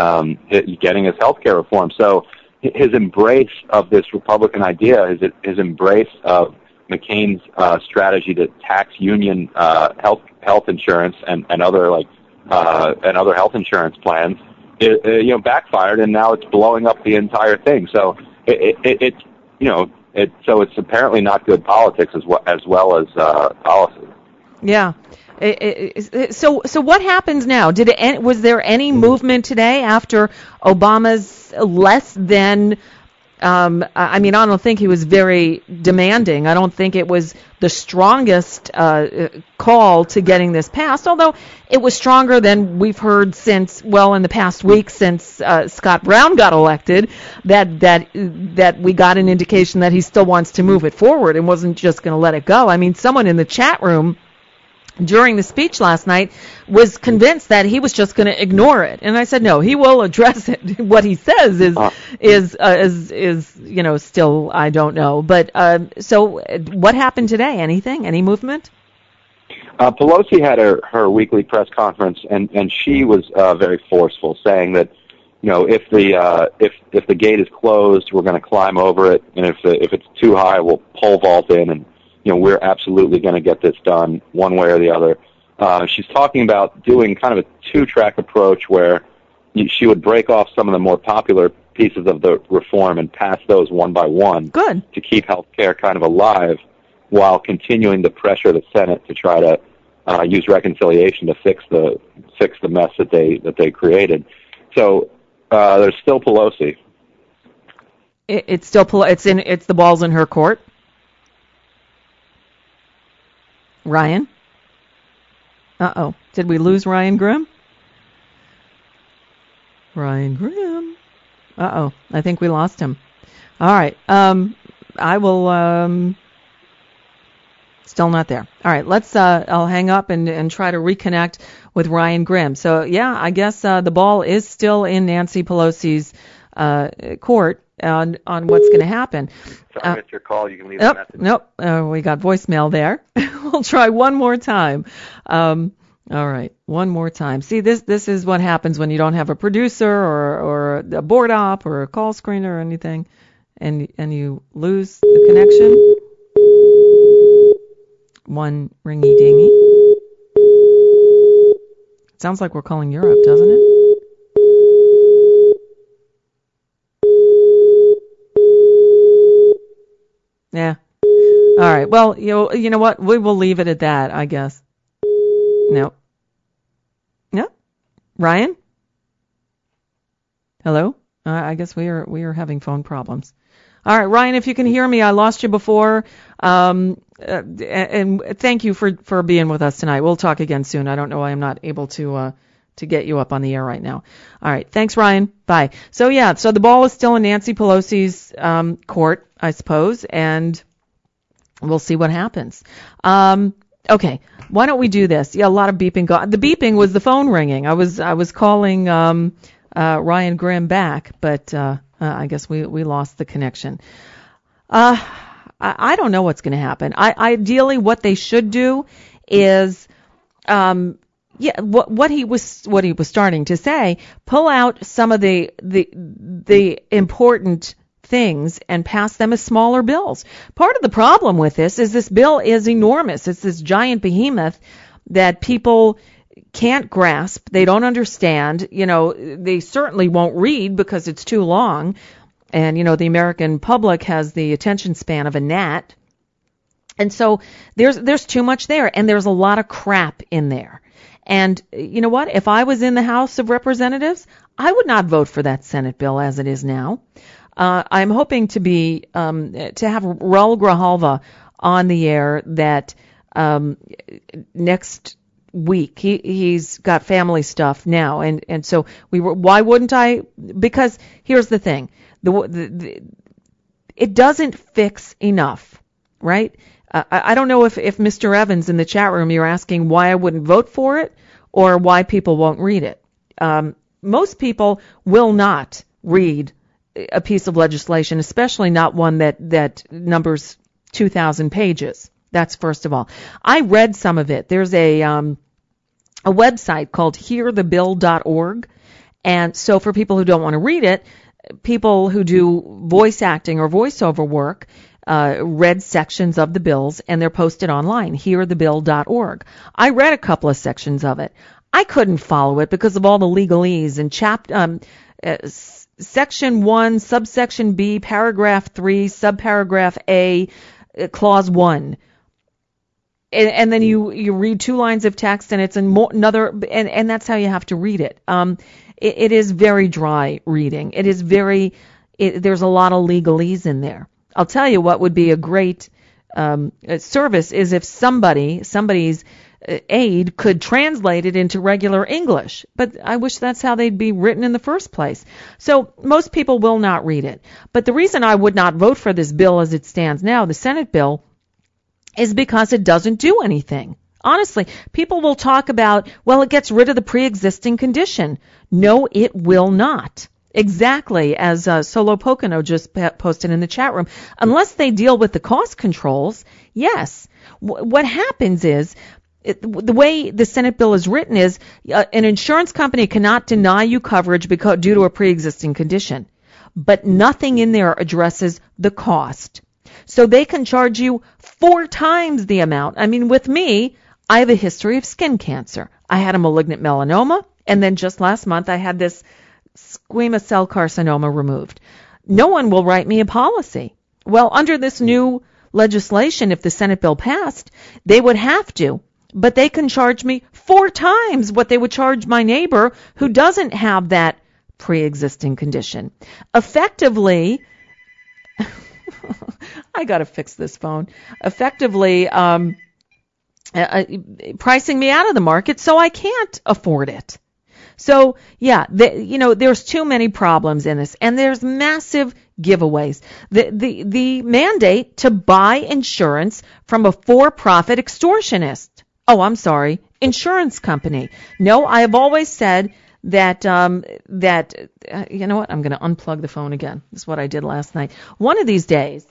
his health care reform. So his embrace of this Republican idea, his embrace of McCain's strategy to tax union health insurance and other health insurance plans, backfired, and now it's blowing up the entire thing. So it's apparently not good politics as well as policy. Yeah. So what happens now? Was there any movement today after Obama's less than? I don't think he was very demanding. I don't think it was the strongest call to getting this passed, although it was stronger than we've heard in the past week since Scott Brown got elected, that we got an indication that he still wants to move it forward and wasn't just going to let it go. I mean, someone in the chat room during the speech last night was convinced that he was just going to ignore it, and I said no, he will address it. What he says is still I don't know. But so what happened today? Any movement? Pelosi had her weekly press conference, and she was very forceful, saying that if the gate is closed, we're going to climb over it, and if it's too high, we'll pole vault in, and we're absolutely going to get this done one way or the other. She's talking about doing kind of a two-track approach where she would break off some of the more popular pieces of the reform and pass those one by one. Good. To keep health care kind of alive while continuing to pressure the Senate to try to use reconciliation to fix the mess that they created. So there's still Pelosi. It's still it's the ball's in her court. Ryan? Uh-oh. Did we lose Ryan Grimm? Ryan Grimm. Uh-oh. I think we lost him. All right. I will... Still not there. All right. I'll hang up and try to reconnect with Ryan Grimm. So, yeah, I guess the ball is still in Nancy Pelosi's court on what's going to happen. Sorry, I missed your call. You can leave a message. Nope. We got voicemail there. We'll try one more time. All right, one more time. See, this is what happens when you don't have a producer or a board op or a call screener or anything, and you lose the connection. One ringy dingy. Sounds like we're calling Europe, doesn't it? Yeah. All right. Well, you know what? We will leave it at that, I guess. No. No. Ryan? Hello? I guess we are having phone problems. All right, Ryan, if you can hear me, I lost you before. And thank you for being with us tonight. We'll talk again soon. I don't know why I'm not able to to get you up on the air right now. All right. Thanks, Ryan. Bye. So the ball is still in Nancy Pelosi's court, I suppose, and we'll see what happens. Okay. Why don't we do this? Yeah, a lot of beeping. The beeping was the phone ringing. I was calling Ryan Grimm back, but I guess we lost the connection. I don't know what's going to happen. Ideally, what they should do is, what he was starting to say, pull out some of the important things and pass them as smaller bills. Part of the problem with this bill is enormous. It's this giant behemoth that people can't grasp. They don't understand. They certainly won't read because it's too long. And, the American public has the attention span of a gnat. And so there's too much there, and there's a lot of crap in there. And you know what? If I was in the House of Representatives, I would not vote for that Senate bill as it is now. I'm hoping to have Raul Grijalva on the air that next week. He's got family stuff now, and so why wouldn't I? Because here's the thing. It doesn't fix enough, right? I don't know if Mr. Evans in the chat room, you're asking why I wouldn't vote for it or why people won't read it. Most people will not read a piece of legislation, especially not one that numbers 2,000 pages. That's first of all. I read some of it. There's a website called hearthebill.org. And so for people who don't want to read it, people who do voice acting or voiceover work read sections of the bills, and they're posted online, hearthebill.org. I read a couple of sections of it. I couldn't follow it because of all the legalese and Section 1, subsection B, paragraph 3, subparagraph A, clause 1. And then you read 2 lines of text, and it's another, and that's how you have to read it. It is very dry reading. It is there's a lot of legalese in there. I'll tell you what would be a great service is if somebody's aide could translate it into regular English. But I wish that's how they'd be written in the first place. So most people will not read it. But the reason I would not vote for this bill as it stands now, the Senate bill, is because it doesn't do anything. Honestly, people will talk about, well, it gets rid of the pre-existing condition. No, it will not. Exactly as Solo Pocono just posted in the chat room. Unless they deal with the cost controls, yes. What happens is, the way the Senate bill is written is an insurance company cannot deny you coverage due to a pre-existing condition. But nothing in there addresses the cost. So they can charge you 4 times the amount. I mean, with me, I have a history of skin cancer. I had a malignant melanoma, and then just last month I had this squamous cell carcinoma removed. No one will write me a policy. Well, under this new legislation, if the Senate bill passed, they would have to. But they can charge me 4 times what they would charge my neighbor who doesn't have that pre-existing condition. Effectively, I got to fix this phone. Effectively, pricing me out of the market so I can't afford it. So, yeah, there's too many problems in this, and there's massive giveaways. The mandate to buy insurance from a for-profit extortionist. Oh, I'm sorry, insurance company. No, I have always said that you know what? I'm going to unplug the phone again. This is what I did last night. One of these days,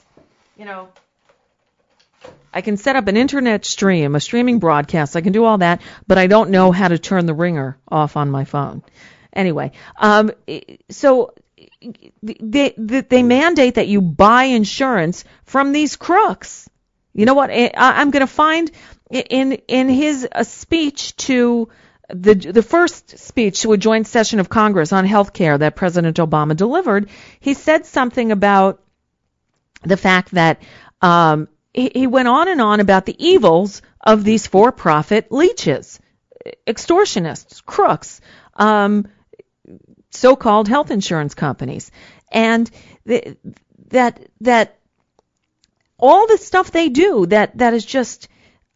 I can set up an internet stream, a streaming broadcast. I can do all that, but I don't know how to turn the ringer off on my phone. Anyway, so they mandate that you buy insurance from these crooks. You know what? I'm going to find in his speech to the first speech to a joint session of Congress on health care that President Obama delivered, he said something about the fact that he went on and on about the evils of these for-profit leeches, extortionists, crooks, so-called health insurance companies, and that all the stuff they do that is just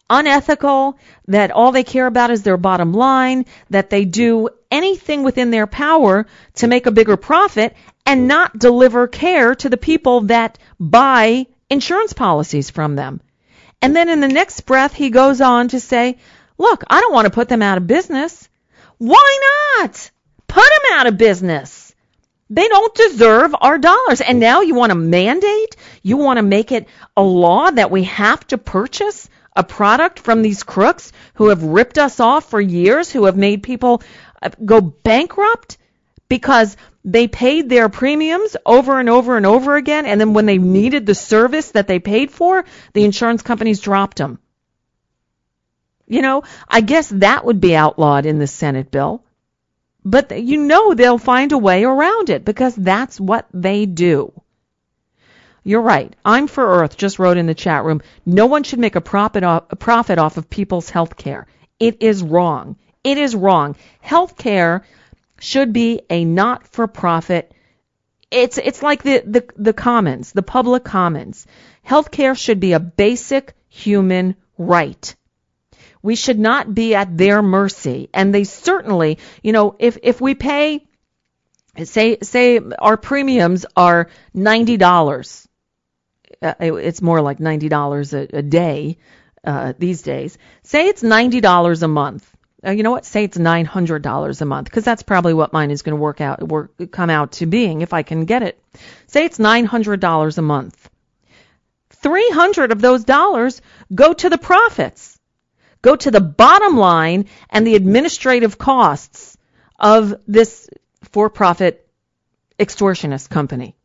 unethical, that all they care about is their bottom line, that they do anything within their power to make a bigger profit and not deliver care to the people that buy insurance policies from them. And then in the next breath, he goes on to say, look, I don't want to put them out of business. Why not? Put them out of business. They don't deserve our dollars. And now you want to mandate? You want to make it a law that we have to purchase a product from these crooks who have ripped us off for years, who have made people go bankrupt because they paid their premiums over and over and over again, and then when they needed the service that they paid for, the insurance companies dropped them. You know, I guess that would be outlawed in the Senate bill. But you know they'll find a way around it because that's what they do. You're right. I'm for Earth just wrote in the chat room, no one should make a profit off of people's health care. It is wrong. It is wrong. Health care should be a not-for-profit. It's like the commons, the public commons. Health care should be a basic human right. We should not be at their mercy. And they certainly, you know, if we pay, say our premiums are $90, it's more like $90 a day these days. Say it's $90 a month. You know what? Say it's $900 a month, because that's probably what mine is going to come out to being if I can get it. Say it's $900 a month. 300 of those dollars go to the profits, go to the bottom line and the administrative costs of this for-profit extortionist company.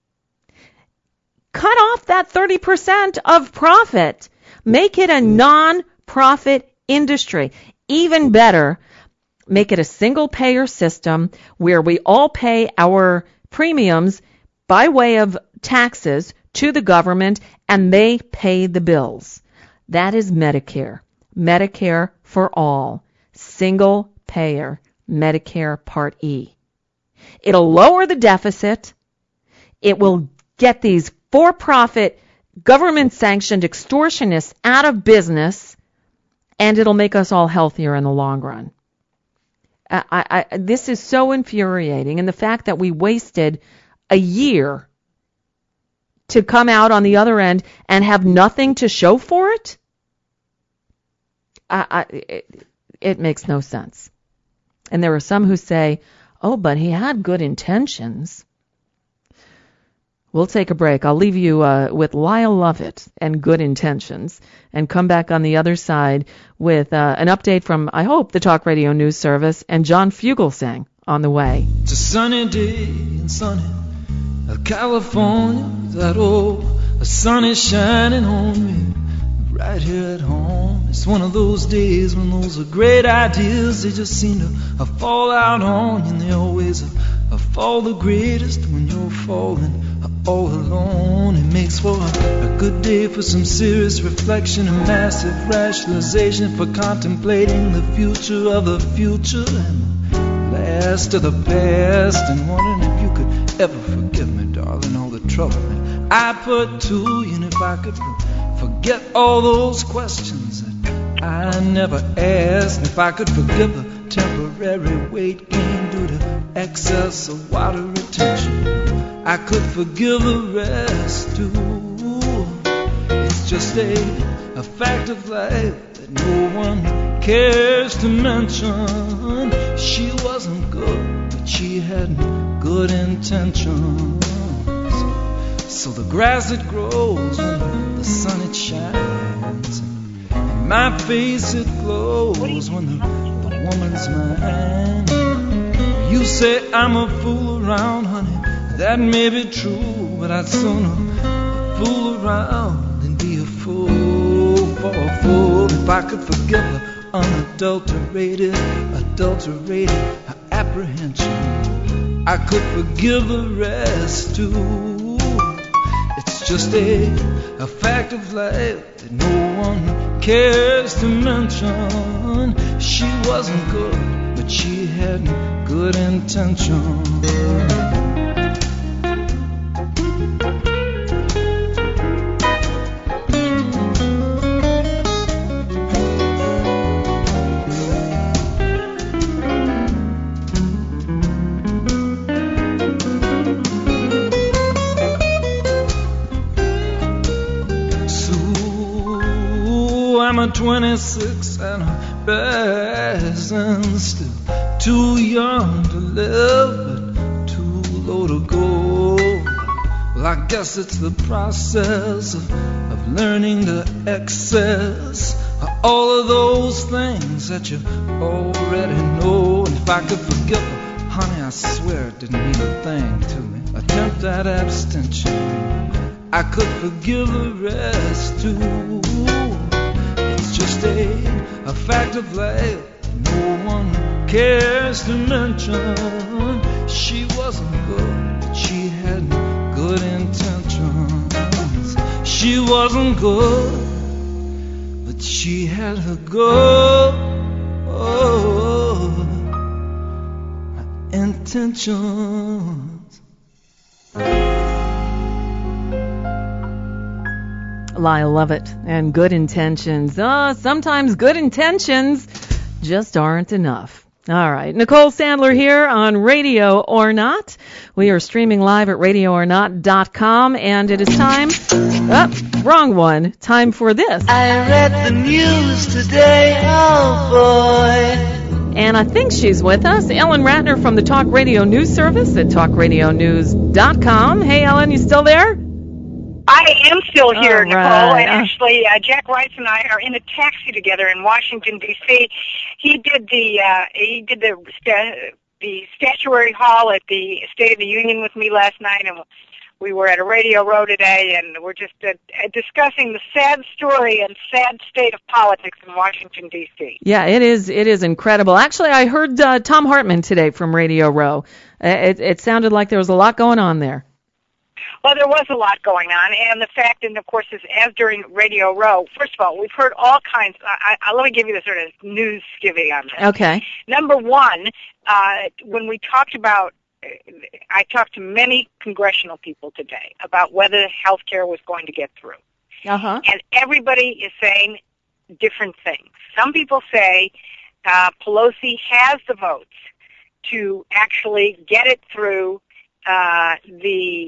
Cut off that 30% of profit. Make it a non-profit industry. Even better, make it a single-payer system where we all pay our premiums by way of taxes to the government, and they pay the bills. That is Medicare. Medicare for all. Single-payer Medicare Part E. It'll lower the deficit. It will get these for-profit, government-sanctioned extortionists out of business, and it'll make us all healthier in the long run. This is so infuriating, and the fact that we wasted a year to come out on the other end and have nothing to show for it, it makes no sense. And there are some who say, oh, but he had good intentions. We'll take a break. I'll leave you with Lyle Lovett and Good Intentions, and come back on the other side with an update from, I hope, the Talk Radio News Service, and John Fugelsang on the way. It's a sunny day in sunny California. The sun is shining on me right here at home. It's one of those days when those are great ideas, they just seem to fall out on you, and they always fall the greatest when you're falling all alone. It makes for a good day for some serious reflection and massive rationalization, for contemplating the future of the future and the last of the past, and wondering if you could ever forgive me, darling, all the trouble that I put to you, and if I could forget all those questions that I never asked, and if I could forgive the temporary weight gain due to excess of water retention, I could forgive the rest too. It's just a fact of life that no one cares to mention. She wasn't good, but she had good intentions. So the grass it grows when the sun it shines, and my face it glows when the woman's mine. You say I'm a fool around, honey. That may be true, but I'd sooner fool around than be a fool for a fool. If I could forgive her unadulterated, adulterated apprehension, I could forgive the rest too. It's just a fact of life that no one cares to mention. She wasn't good, but she had good intentions. a 26 and a best, and still too young to live, but too low to go. Well, I guess it's the process of learning to excess all of those things that you already know. And if I could forgive her, honey, I swear it didn't mean a thing to me. Attempt at abstention, I could forgive the rest too. It's just a fact of life no one cares to mention. She wasn't good, but she had good intentions. She wasn't good, but she had her good intentions. Lyle Lovett and good intentions. Sometimes good intentions just aren't enough. All right. Nicole Sandler here on Radio or Not. We are streaming live at radioornot.com, and it is time. Wrong one. Time for this. I read the news today, oh boy. And I think she's with us. Ellen Ratner from the Talk Radio News Service at talkradionews.com. Hey, Ellen, you still there? I am still here, Nicole, right. and actually Jack Rice and I are in a taxi together in Washington, D.C. He did the statuary hall at the State of the Union with me last night, and we were at a radio row today, and we're just discussing the sad story and sad state of politics in Washington, D.C. Yeah, it is incredible. Actually, I heard Tom Hartman today from Radio Row. It sounded like there was a lot going on there. Well, there was a lot going on, and the fact, and of course, is as during Radio Row, first of all, we've heard all kinds. Let me give you the sort of news skivvy on this. Okay. Number one, when we talked about, I talked to many congressional people today about whether health care was going to get through. Uh-huh. And everybody is saying different things. Some people say Pelosi has the votes to actually get it through the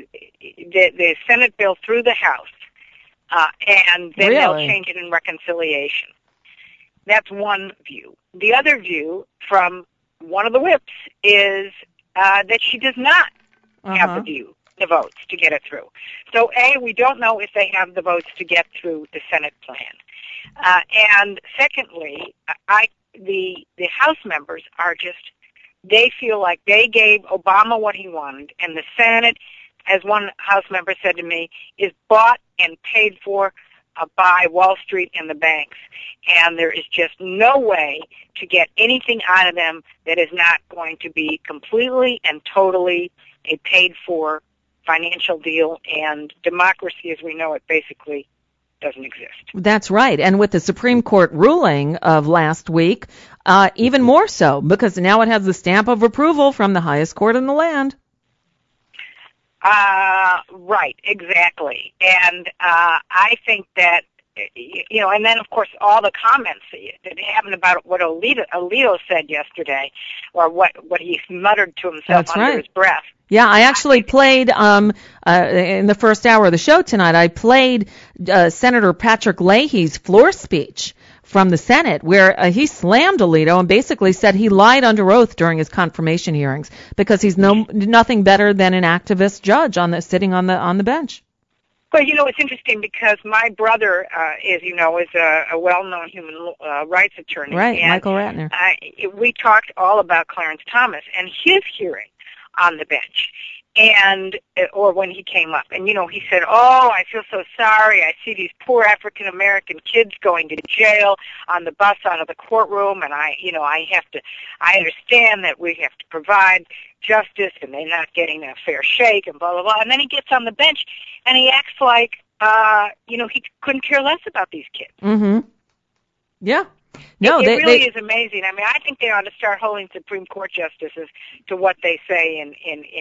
Senate bill through the House, and then they'll change it in reconciliation. That's one view. The other view from one of the whips is that she does not have the votes to get it through. So, A, we don't know if they have the votes to get through the Senate plan. And secondly, the House members are just, they feel like they gave Obama what he wanted, and the Senate, as one House member said to me, is bought and paid for by Wall Street and the banks. And there is just no way to get anything out of them that is not going to be completely and totally a paid-for financial deal, and democracy as we know it basically doesn't exist. That's right. And with the Supreme Court ruling of last week, even more so, because now it has the stamp of approval from the highest court in the land. Right, exactly. And I think that, and then, of course, all the comments that happened about what Alito said yesterday, or what he muttered to himself under his breath. Yeah, I actually played, in the first hour of the show tonight, I played Senator Patrick Leahy's floor speech from the Senate, where he slammed Alito and basically said he lied under oath during his confirmation hearings because he's nothing better than an activist judge sitting on the bench. Well, it's interesting because my brother, is a well-known human rights attorney. Right, and Michael Ratner. We talked all about Clarence Thomas and his hearing on the bench, or when he came up. And, he said, oh, I feel so sorry. I see these poor African-American kids going to jail on the bus out of the courtroom, and I understand that we have to provide justice, and they're not getting a fair shake, and blah, blah, blah. And then he gets on the bench, and he acts like, he couldn't care less about these kids. Mm-hmm. Yeah. No, it really is amazing. I mean, I think they ought to start holding Supreme Court justices to what they say and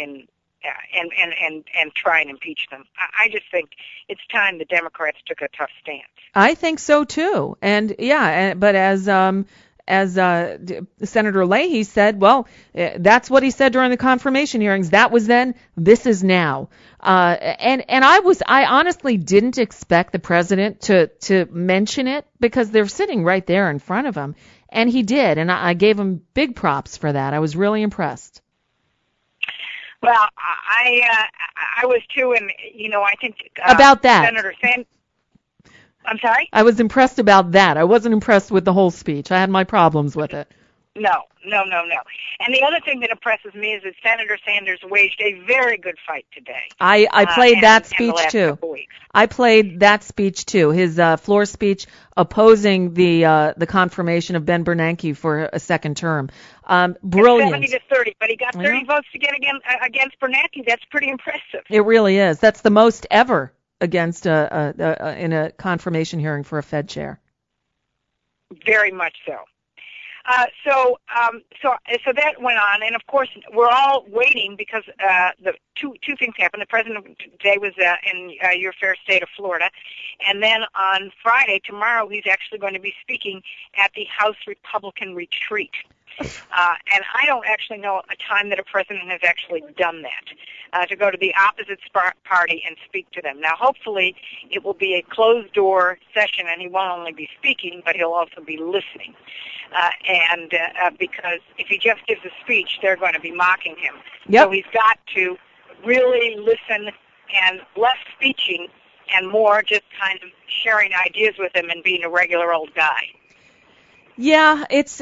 try and impeach them. I just think it's time the Democrats took a tough stance. I think so too. And but as Senator Leahy said, well, that's what he said during the confirmation hearings. That was then. This is now. And I honestly didn't expect the president to mention it because they're sitting right there in front of him, and he did, and I gave him big props for that. I was really impressed. Well, I was too, and I think about that. Senator Sanders. I'm sorry? I was impressed about that. I wasn't impressed with the whole speech. I had my problems with it. No. And the other thing that impresses me is that Senator Sanders waged a very good fight today. I played that speech too. I played that speech too. His floor speech opposing the confirmation of Ben Bernanke for a second term. Brilliant. 70-30, but he got 30 votes to get against Bernanke. That's pretty impressive. It really is. That's the most ever against in a confirmation hearing for a Fed chair. Very much so. So that went on, and of course we're all waiting because the two things happened. The president today was in your fair state of Florida, and then on Friday, tomorrow, he's actually going to be speaking at the House Republican retreat. And I don't actually know a time that a president has actually done that, to go to the opposite party and speak to them. Now, hopefully, it will be a closed-door session, and he won't only be speaking, but he'll also be listening. Because if he just gives a speech, they're going to be mocking him. Yep. So he's got to really listen and less speeching and more just kind of sharing ideas with him and being a regular old guy. Yeah, it's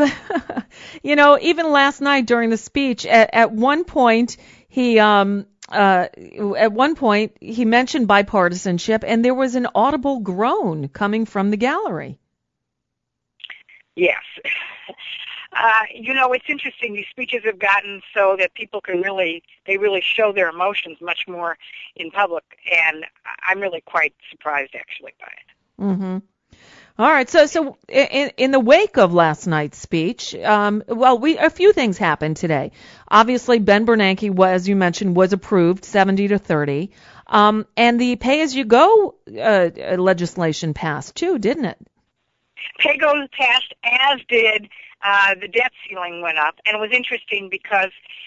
even last night during the speech, at one point he mentioned bipartisanship, and there was an audible groan coming from the gallery. Yes. It's interesting. These speeches have gotten so that people can really show their emotions much more in public, and I'm really quite surprised actually by it. Mm-hmm. All right. So in the wake of last night's speech, a few things happened today. Obviously, Ben Bernanke, as you mentioned, was approved 70-30, and the pay-as-you-go legislation passed too, didn't it? Pay-go passed, as did the debt ceiling went up, and it was interesting because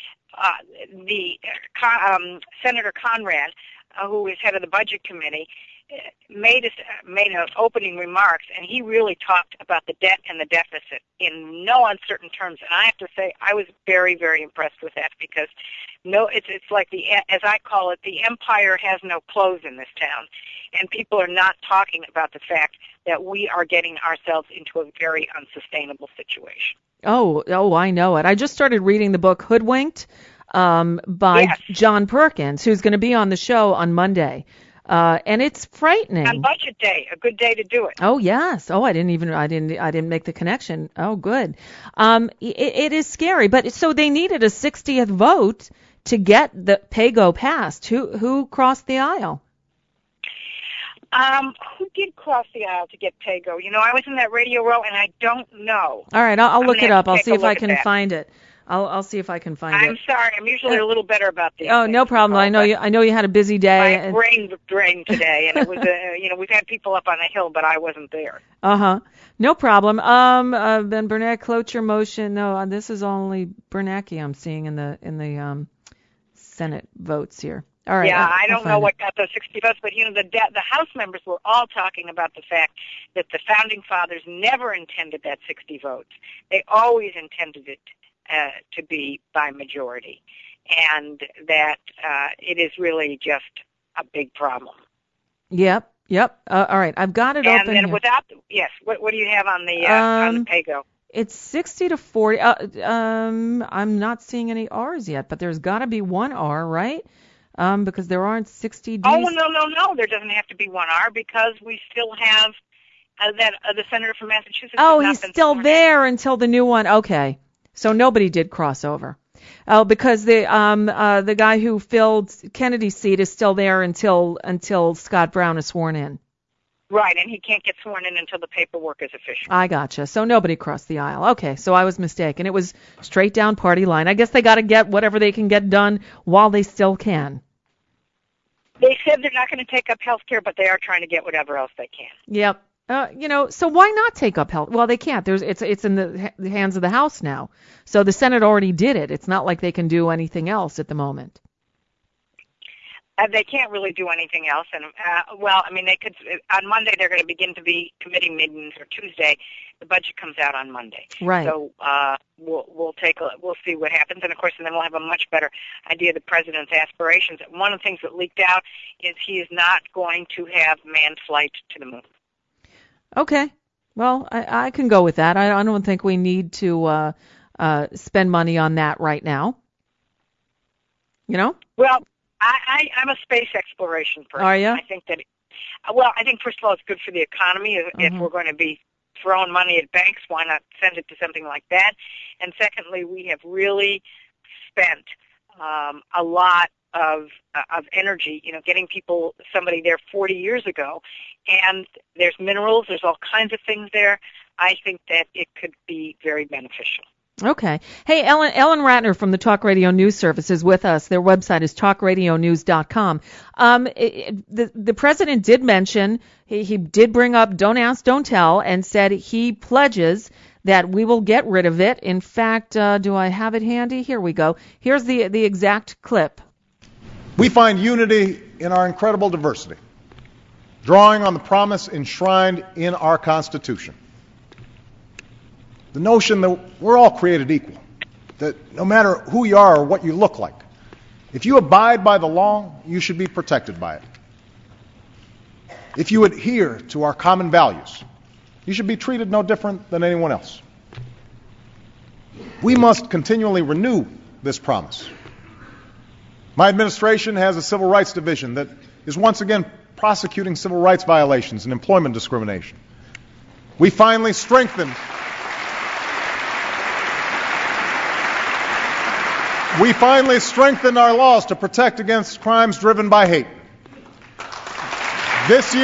Senator Conrad, who is head of the Budget Committee, made opening remarks, and he really talked about the debt and the deficit in no uncertain terms. And I have to say, I was very, very impressed with that because it's like as I call it, the empire has no clothes in this town, and people are not talking about the fact that we are getting ourselves into a very unsustainable situation. Oh, I know it. I just started reading the book Hoodwinked by John Perkins, who's going to be on the show on Monday. And it's frightening. On Budget Day, a good day to do it. Oh yes. Oh, I didn't make the connection. Oh, good. It is scary, but so they needed a 60th vote to get the pay-go passed. Who crossed the aisle? Who did cross the aisle to get pay-go? I was in that radio row, and I don't know. All right, I'll look it up. I'll see if I can find it. I'll see if I can find it. I'm sorry. I'm usually a little better about these. Oh, no problem. I know you had a busy day. My brain was drained today, and it was we've had people up on a hill, but I wasn't there. No problem. Ben Bernanke, cloture motion. No, this is only Bernanke I'm seeing in the Senate votes here. All right. Yeah, I don't know what got those 60 votes, but the House members were all talking about the fact that the founding fathers never intended that 60 votes. They always intended it to be by majority, and that it is really just a big problem. Yep. All right, I've got it open. And then what do you have on the pay-go? It's 60-40. I'm not seeing any R's yet, but there's got to be one R, right? Because there aren't 60 Ds. Oh, no. There doesn't have to be one R because we still have the senator from Massachusetts. Oh, he's still there until the new one. Okay. So nobody did cross over. Oh, because the guy who filled Kennedy's seat is still there until Scott Brown is sworn in. Right, and he can't get sworn in until the paperwork is official. I gotcha. So nobody crossed the aisle. Okay, so I was mistaken. It was straight down party line. I guess they got to get whatever they can get done while they still can. They said they're not going to take up health care, but they are trying to get whatever else they can. Yep. So why not take up health? Well, they can't. It's in the hands of the House now. So the Senate already did it. It's not like they can do anything else at the moment. They can't really do anything else. And, they could, on Monday they're going to begin to be committee meetings, or Tuesday. The budget comes out on Monday. Right. So we'll see what happens. And, of course, then we'll have a much better idea of the president's aspirations. One of the things that leaked out is he is not going to have manned flight to the moon. Okay. Well, I can go with that. I don't think we need to spend money on that right now. Well, I'm a space exploration person. Are you? I think first of all it's good for the economy. If we're going to be throwing money at banks, why not send it to something like that? And secondly, we have really spent a lot of energy, getting somebody there 40 years ago, and there's minerals, there's all kinds of things there. I think that it could be very beneficial. Okay. Hey, Ellen Ratner from the Talk Radio News Service is with us. Their website is talkradionews.com. The president did mention, he did bring up Don't Ask, Don't Tell, and said he pledges that we will get rid of it. In fact, do I have it handy? Here we go. Here's the exact clip. We find unity in our incredible diversity, drawing on the promise enshrined in our Constitution. The notion that we're all created equal, that no matter who you are or what you look like, if you abide by the law, you should be protected by it. If you adhere to our common values, you should be treated no different than anyone else. We must continually renew this promise. My administration has a civil rights division that is once again prosecuting civil rights violations and employment discrimination. We finally strengthened our laws to protect against crimes driven by hate. This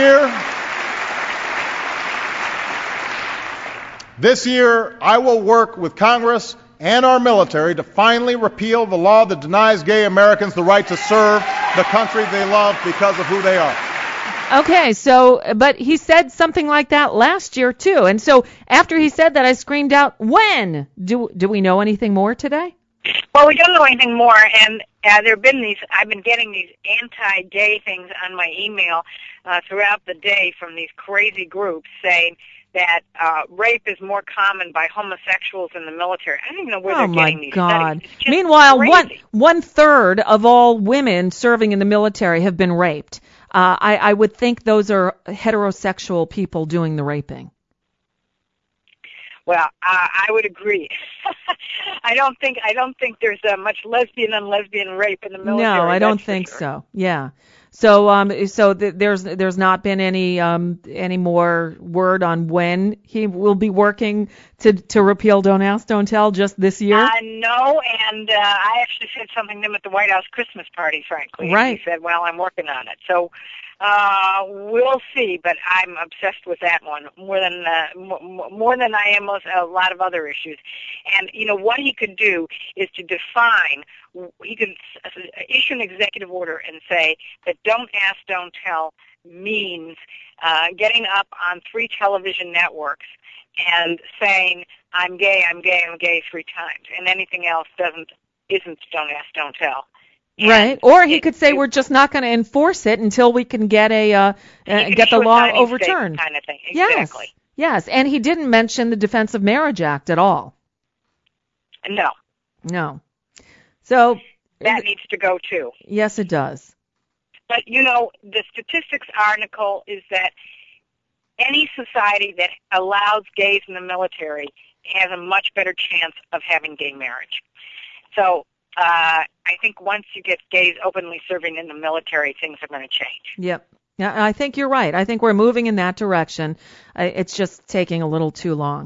year, I will work with Congress and our military to finally repeal the law that denies gay Americans the right to serve the country they love because of who they are. Okay, but he said something like that last year, too. And so after he said that, I screamed out, when? Do we know anything more today? Well, we don't know anything more, and there have been I've been getting these anti-gay things on my email throughout the day from these crazy groups saying that rape is more common by homosexuals in the military. I don't even know where they're getting these studies. Oh, my God. Meanwhile, crazy. one-third of all women serving in the military have been raped. I would think those are heterosexual people doing the raping. Well, I would agree. I don't think there's much lesbian on lesbian rape in the military. No, I don't think so. Yeah. So there's not been any more word on when he will be working to repeal Don't Ask, Don't Tell just this year? No, and I actually said something to him at the White House Christmas party, frankly. Right. He said, well, I'm working on it. So we'll see, but I'm obsessed with that one more than I am with a lot of other issues. And what he could do is to define. He could issue an executive order and say that Don't Ask, Don't Tell means getting up on 3 television networks and saying I'm gay 3 times, and anything else isn't Don't Ask, Don't Tell. Right, or he could say we're just not going to enforce it until we can get get the law overturned. Kind of thing. Exactly. Yes, and he didn't mention the Defense of Marriage Act at all. No. So that needs to go too. Yes, it does. But the statistics are, Nicole, is that any society that allows gays in the military has a much better chance of having gay marriage. So I think once you get gays openly serving in the military, things are going to change. Yep. Yeah, I think you're right. I think we're moving in that direction. It's just taking a little too long.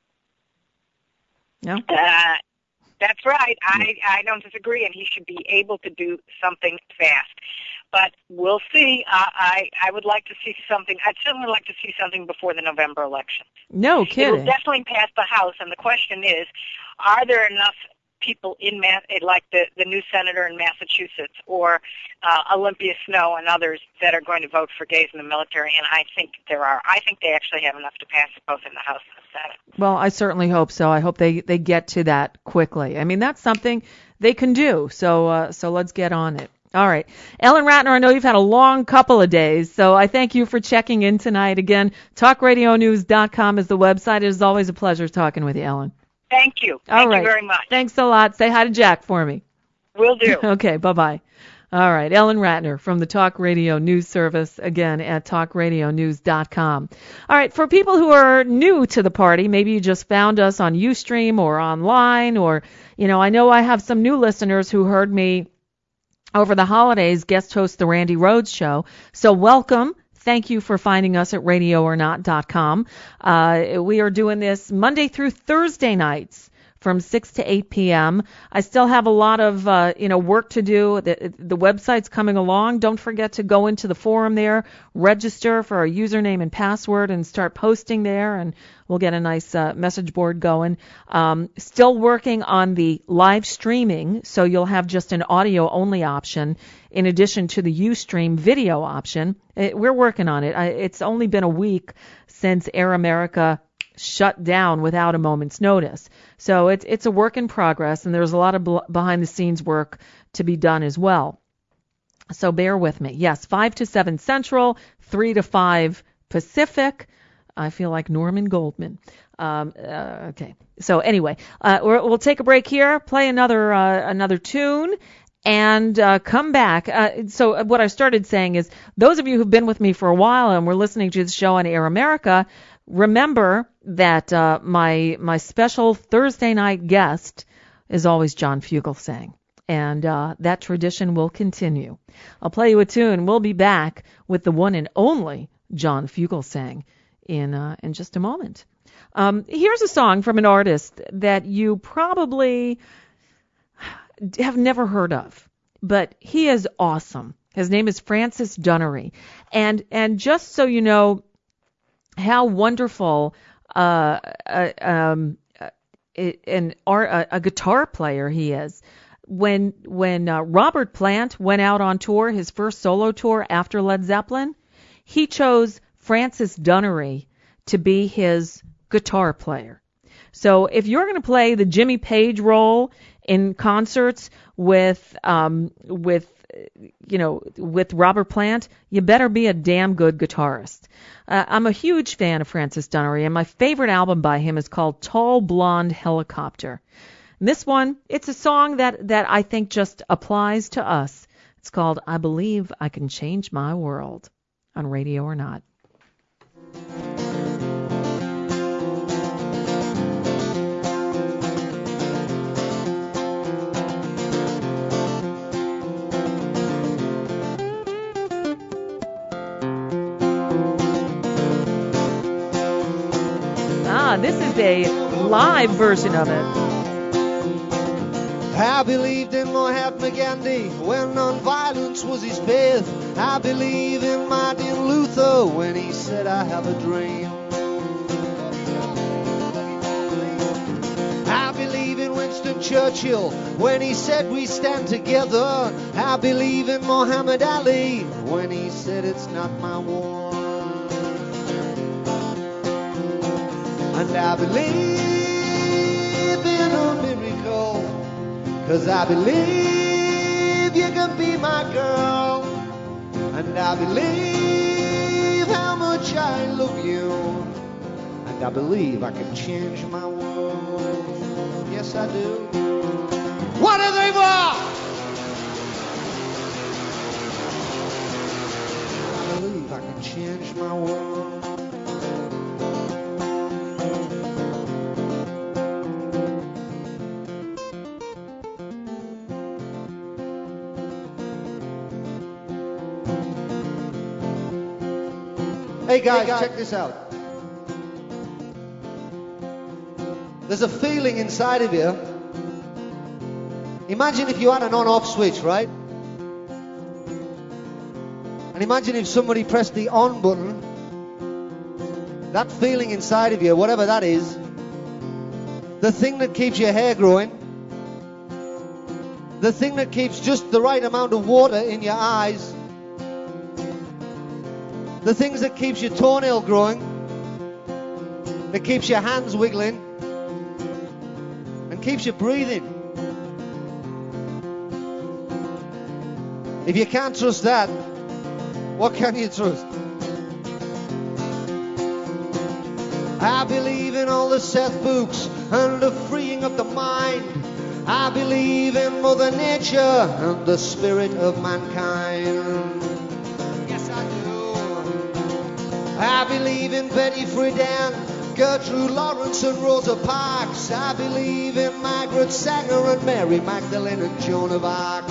No? That's right. I don't disagree, and he should be able to do something fast. But we'll see. I would like to see something. I'd certainly like to see something before the November election. No kidding. It will definitely pass the House, and the question is, are there enough people like the new senator in Massachusetts, or Olympia Snow and others that are going to vote for gays in the military, and I think there are. I think they actually have enough to pass it both in the House and the Senate. Well, I certainly hope so. I hope they get to that quickly. I mean, that's something they can do. So let's get on it. All right. Ellen Ratner, I know you've had a long couple of days, so I thank you for checking in tonight. Again, talkradionews.com is the website. It is always a pleasure talking with you, Ellen. Thank you. All right. Thank you very much. Thanks a lot. Say hi to Jack for me. Will do. Okay, bye-bye. All right, Ellen Ratner from the Talk Radio News Service, again, at talkradionews.com. All right, for people who are new to the party, maybe you just found us on Ustream or online, or, I know I have some new listeners who heard me over the holidays guest host the Randy Rhoads Show. So welcome. Thank you for finding us at radioornot.com. We are doing this Monday through Thursday nights from 6 to 8 p.m. I still have a lot of, work to do. The website's coming along. Don't forget to go into the forum there, register for our username and password, and start posting there, and we'll get a nice message board going. Still working on the live streaming, so you'll have just an audio-only option in addition to the Ustream video option. We're working on it. It's only been a week since Air America shut down without a moment's notice. So it's a work in progress, and there's a lot of behind-the-scenes work to be done as well. So bear with me. Yes, 5 to 7 Central, 3 to 5 Pacific. I feel like Norman Goldman. Okay. So anyway, we'll take a break here, play another tune, and come back. So what I started saying is, those of you who've been with me for a while and were listening to the show on Air America, remember that my special Thursday night guest is always John Fugelsang, and that tradition will continue. I'll play you a tune. We'll be back with the one and only John Fugelsang in just a moment. Here's a song from an artist that you probably have never heard of, but he is awesome. His name is Francis Dunnery, and just so you know how wonderful a guitar player he is. When Robert Plant went out on tour, his first solo tour after Led Zeppelin, he chose Francis Dunnery to be his guitar player. So if you're going to play the Jimmy Page role in concerts with Robert Plant, you better be a damn good guitarist. I'm a huge fan of Francis Dunnery, and my favorite album by him is called Tall Blonde Helicopter. And this one, it's a song that I think just applies to us. It's called I Believe I Can Change My World on Radio or Not. This is a live version of it. I believed in Mahatma Gandhi when nonviolence was his faith. I believe in Martin Luther when he said I have a dream. I believe in Winston Churchill when he said we stand together. I believe in Muhammad Ali when he said it's not my war. And I believe in a miracle, 'cause I believe you can be my girl. And I believe how much I love you. And I believe I can change my world. Yes, I do. What are they for? I believe I can change my world. Hey guys, check this out. There's a feeling inside of you. Imagine if you had an on-off switch, right? And imagine if somebody pressed the on button. That feeling inside of you, whatever that is, the thing that keeps your hair growing, The thing that keeps just the right amount of water in your eyes. The things that keeps your toenail growing. That keeps your hands wiggling. And keeps you breathing. If you can't trust that, what can you trust? I believe in all the Seth books and the freeing of the mind. I believe in Mother Nature and the spirit of mankind. Yes, I do. I believe in Betty Friedan, Gertrude Lawrence and Rosa Parks. I believe in Margaret Sanger and Mary Magdalene and Joan of Arc.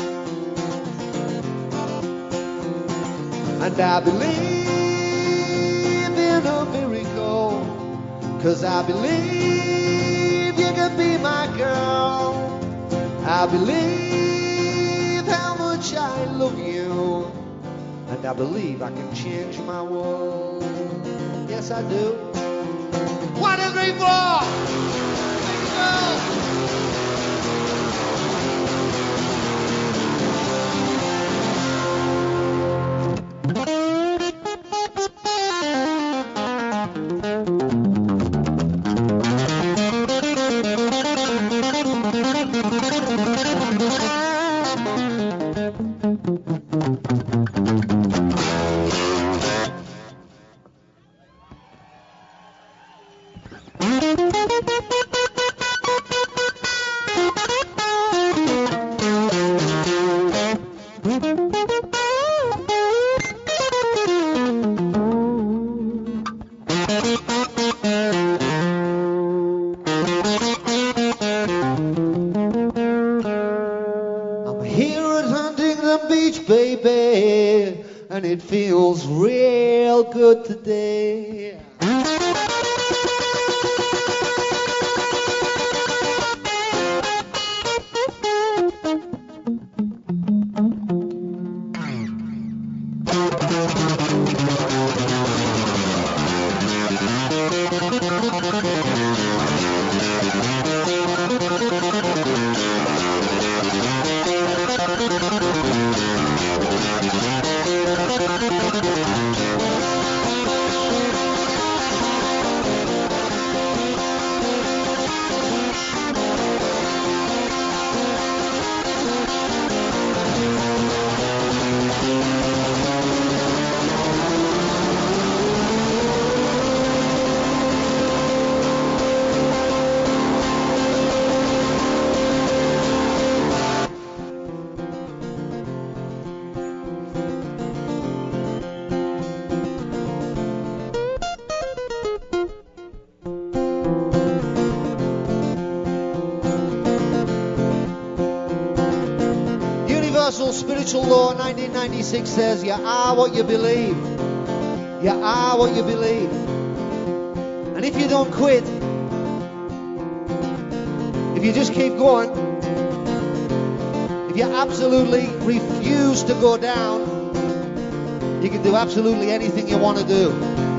And I believe in a miracle, 'cause I believe you can be my girl. I believe how much I love you. And I believe I can change my world. Yes, I do. 1, 2, 3, 4. Big girl. It feels real good today. Spiritual law 1996 says you are what you believe. You are what you believe. And if you don't quit, if you just keep going, if you absolutely refuse to go down, you can do absolutely anything you want to do.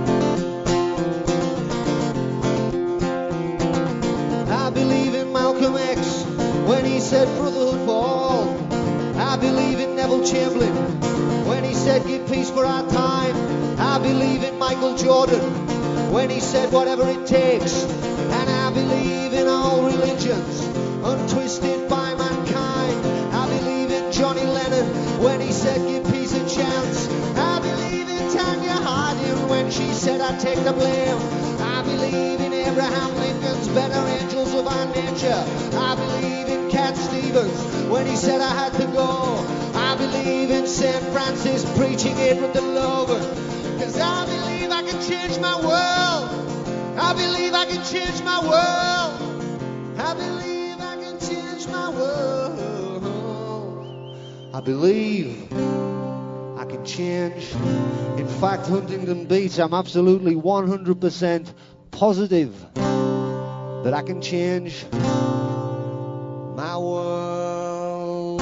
I believe in Malcolm X when he said brotherhood for all. I believe in Neville Chamberlain when he said give peace for our time. I believe in Michael Jordan when he said whatever it takes. And I believe in all religions untwisted by mankind. I believe in Johnny Lennon when he said give peace a chance. I believe in Tanya Harding when she said I take the blame. I believe in Abraham Lincoln's better angels of our nature. I believe in Cat Stevens when he said I had to go. I believe in St. Francis preaching hatred to love. 'Cause I believe I can change my world. I believe I can change my world. I believe I can change my world. I believe I can change. In fact, Huntington Beach, I'm absolutely 100% positive that I can change my world.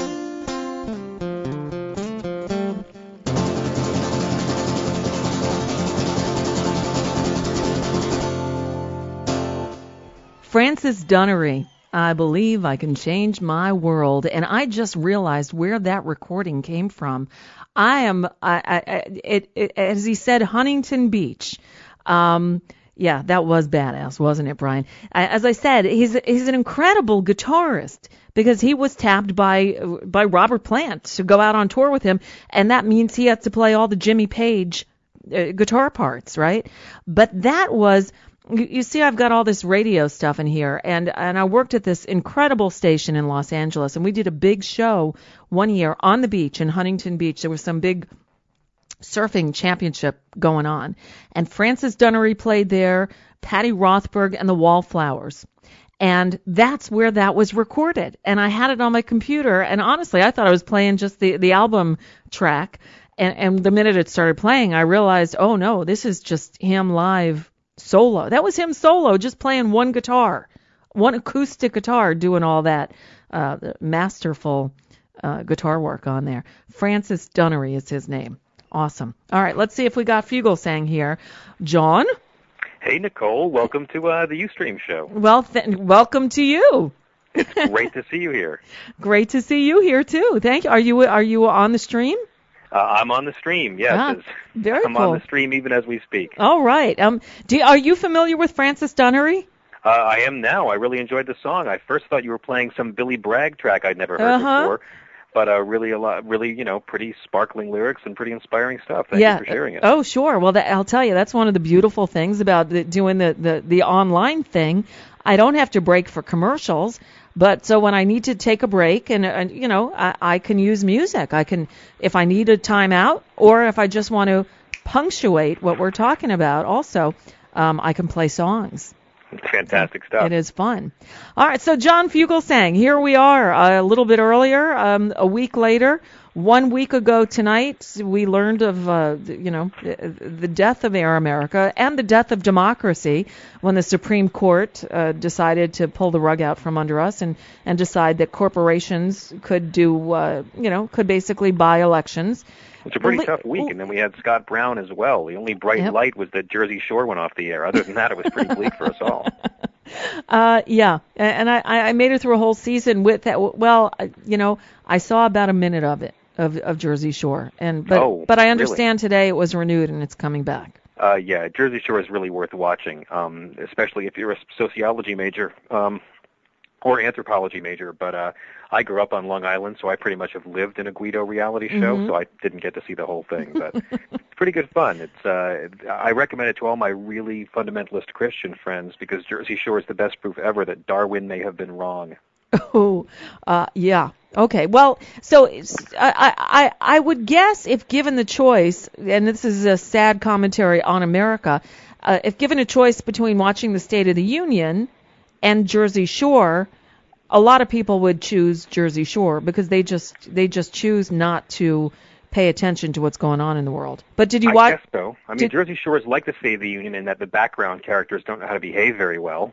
Francis Dunnery I believe I can change my world. And I just realized where that recording came from. As he said, Huntington Beach. Yeah, that was badass, wasn't it, Brian? As I said, he's an incredible guitarist because he was tapped by Robert Plant to go out on tour with him, and that means he had to play all the Jimmy Page guitar parts, right? But that was, you see, I've got all this radio stuff in here, and I worked at this incredible station in Los Angeles, and we did a big show one year on the beach in Huntington Beach. There was some big surfing championship going on, and Francis Dunnery played there, Patty Rothberg, and the Wallflowers. And that's where that was recorded. And I had it on my computer, and honestly, I thought I was playing just the album track. And the minute it started playing, I realized, oh no, this is just him live solo. That was him solo, just playing one guitar, one acoustic guitar, doing all that masterful guitar work on there. Francis Dunnery is his name. Awesome. All right, let's see if we got Fugelsang here. John? Hey, Nicole. Welcome to the Ustream show. Well, welcome to you. It's great to see you here. Great to see you here, too. Thank you. Are you on the stream? I'm on the stream, yes. Very I'm cool. on the stream even as we speak. All right. Are you familiar with Francis Dunnery? I am now. I really enjoyed the song. I first thought you were playing some Billy Bragg track I'd never heard before. But really, pretty sparkling lyrics and pretty inspiring stuff. Thank you for sharing it. Oh, sure. Well, I'll tell you, that's one of the beautiful things about doing the online thing. I don't have to break for commercials, but so when I need to take a break and I can use music. I can, if I need a timeout or if I just want to punctuate what we're talking about. Also, I can play songs. Fantastic stuff. It is fun. All right, so John Fugelsang, here we are a little bit earlier, a week later. 1 week ago tonight, we learned of, the death of Air America and the death of democracy when the Supreme Court decided to pull the rug out from under us and decide that corporations could could basically buy elections. It's a pretty tough week, and then we had Scott Brown as well. The only bright light was that Jersey Shore went off the air. Other than that, it was pretty bleak for us all. Yeah, and I made it through a whole season with that. Well, I saw about a minute of it, of Jersey Shore, but I understand today it was renewed and it's coming back. Yeah, Jersey Shore is really worth watching, especially if you're a sociology major. Or anthropology major, but I grew up on Long Island, so I pretty much have lived in a Guido reality show, so I didn't get to see the whole thing, but it's pretty good fun. It's I recommend it to all my really fundamentalist Christian friends because Jersey Shore is the best proof ever that Darwin may have been wrong. Oh, yeah. Okay. Well, so I would guess if given the choice, and this is a sad commentary on America, if given a choice between watching the State of the Union and Jersey Shore, a lot of people would choose Jersey Shore because they just choose not to pay attention to what's going on in the world. But did you watch? I guess so. I mean, Jersey Shore is like the State of the Union in that the background characters don't know how to behave very well.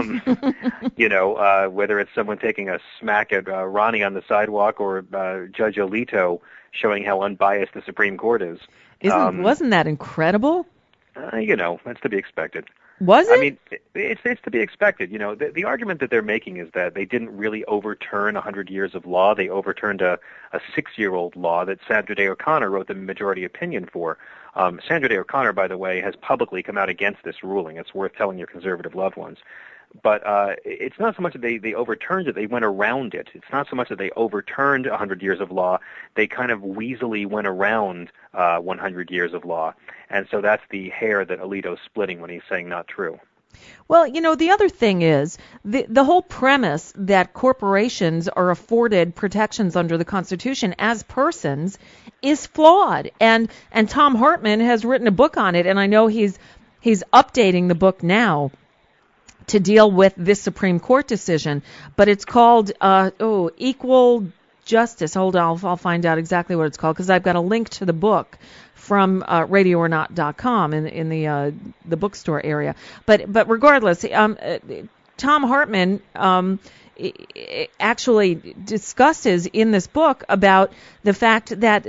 Whether it's someone taking a smack at Ronnie on the sidewalk or Judge Alito showing how unbiased the Supreme Court is. Wasn't that incredible? That's to be expected. Was it? I mean, it's to be expected. The argument that they're making is that they didn't really overturn 100 years of law. They overturned a 6-year-old law that Sandra Day O'Connor wrote the majority opinion for. Sandra Day O'Connor, by the way, has publicly come out against this ruling. It's worth telling your conservative loved ones. But it's not so much that they overturned it, they went around it. It's not so much that they overturned 100 years of law, they kind of weaselly went around 100 years of law. And so that's the hair that Alito's splitting when he's saying not true. Well, the other thing is the whole premise that corporations are afforded protections under the Constitution as persons is flawed. And Tom Hartman has written a book on it, and I know he's updating the book now to deal with this Supreme Court decision, but it's called Equal Justice. Hold on, I'll find out exactly what it's called because I've got a link to the book from radioornot.com in the bookstore area. But regardless, Tom Hartman actually discusses in this book about the fact that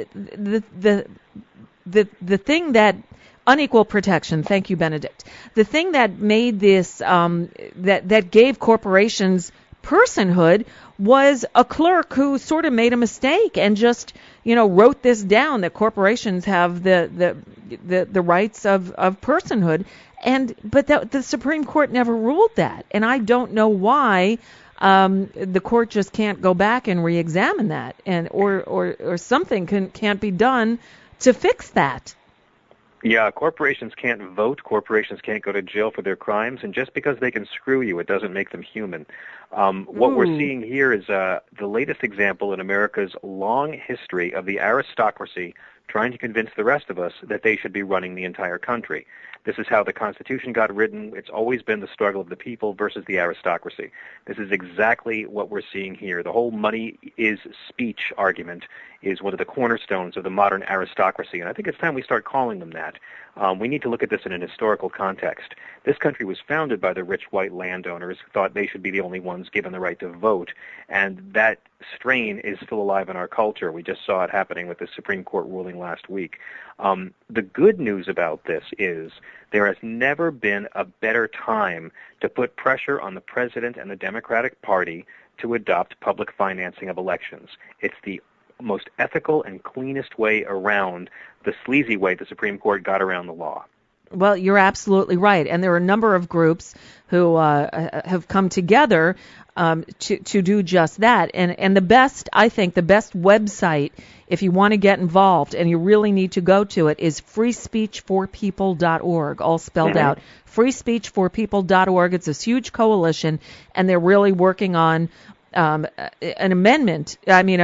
the thing that unequal protection. Thank you, Benedict. The thing that made this that gave corporations personhood was a clerk who sort of made a mistake and just, wrote this down, that corporations have the rights of personhood. But the Supreme Court never ruled that. And I don't know why the court just can't go back and re-examine that, or something can't be done to fix that. Yeah, corporations can't vote. Corporations can't go to jail for their crimes. And just because they can screw you, it doesn't make them human. What we're seeing here is the latest example in America's long history of the aristocracy trying to convince the rest of us that they should be running the entire country. This is how the Constitution got written. It's always been the struggle of the people versus the aristocracy. This is exactly what we're seeing here. The whole money is speech argument is one of the cornerstones of the modern aristocracy, and I think it's time we start calling them that. We need to look at this in an historical context. This country was founded by the rich white landowners who thought they should be the only ones given the right to vote, and that strain is still alive in our culture. We just saw it happening with the Supreme Court ruling last week. The good news about this is there has never been a better time to put pressure on the president and the Democratic Party to adopt public financing of elections. It's the most ethical and cleanest way around the sleazy way the Supreme Court got around the law. Well, you're absolutely right. And there are a number of groups who have come together to do just that. And the best website, if you want to get involved and you really need to go to it, is freespeechforpeople.org, all spelled out. freespeechforpeople.org. It's a huge coalition, and they're really working on an amendment,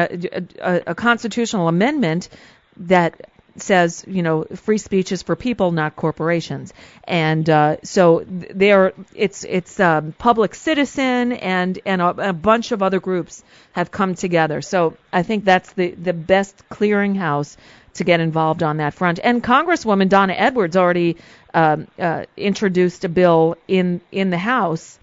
a constitutional amendment that says, free speech is for people, not corporations. And so it's Public Citizen and a bunch of other groups have come together. So I think that's the best clearinghouse to get involved on that front. And Congresswoman Donna Edwards already introduced a bill in the House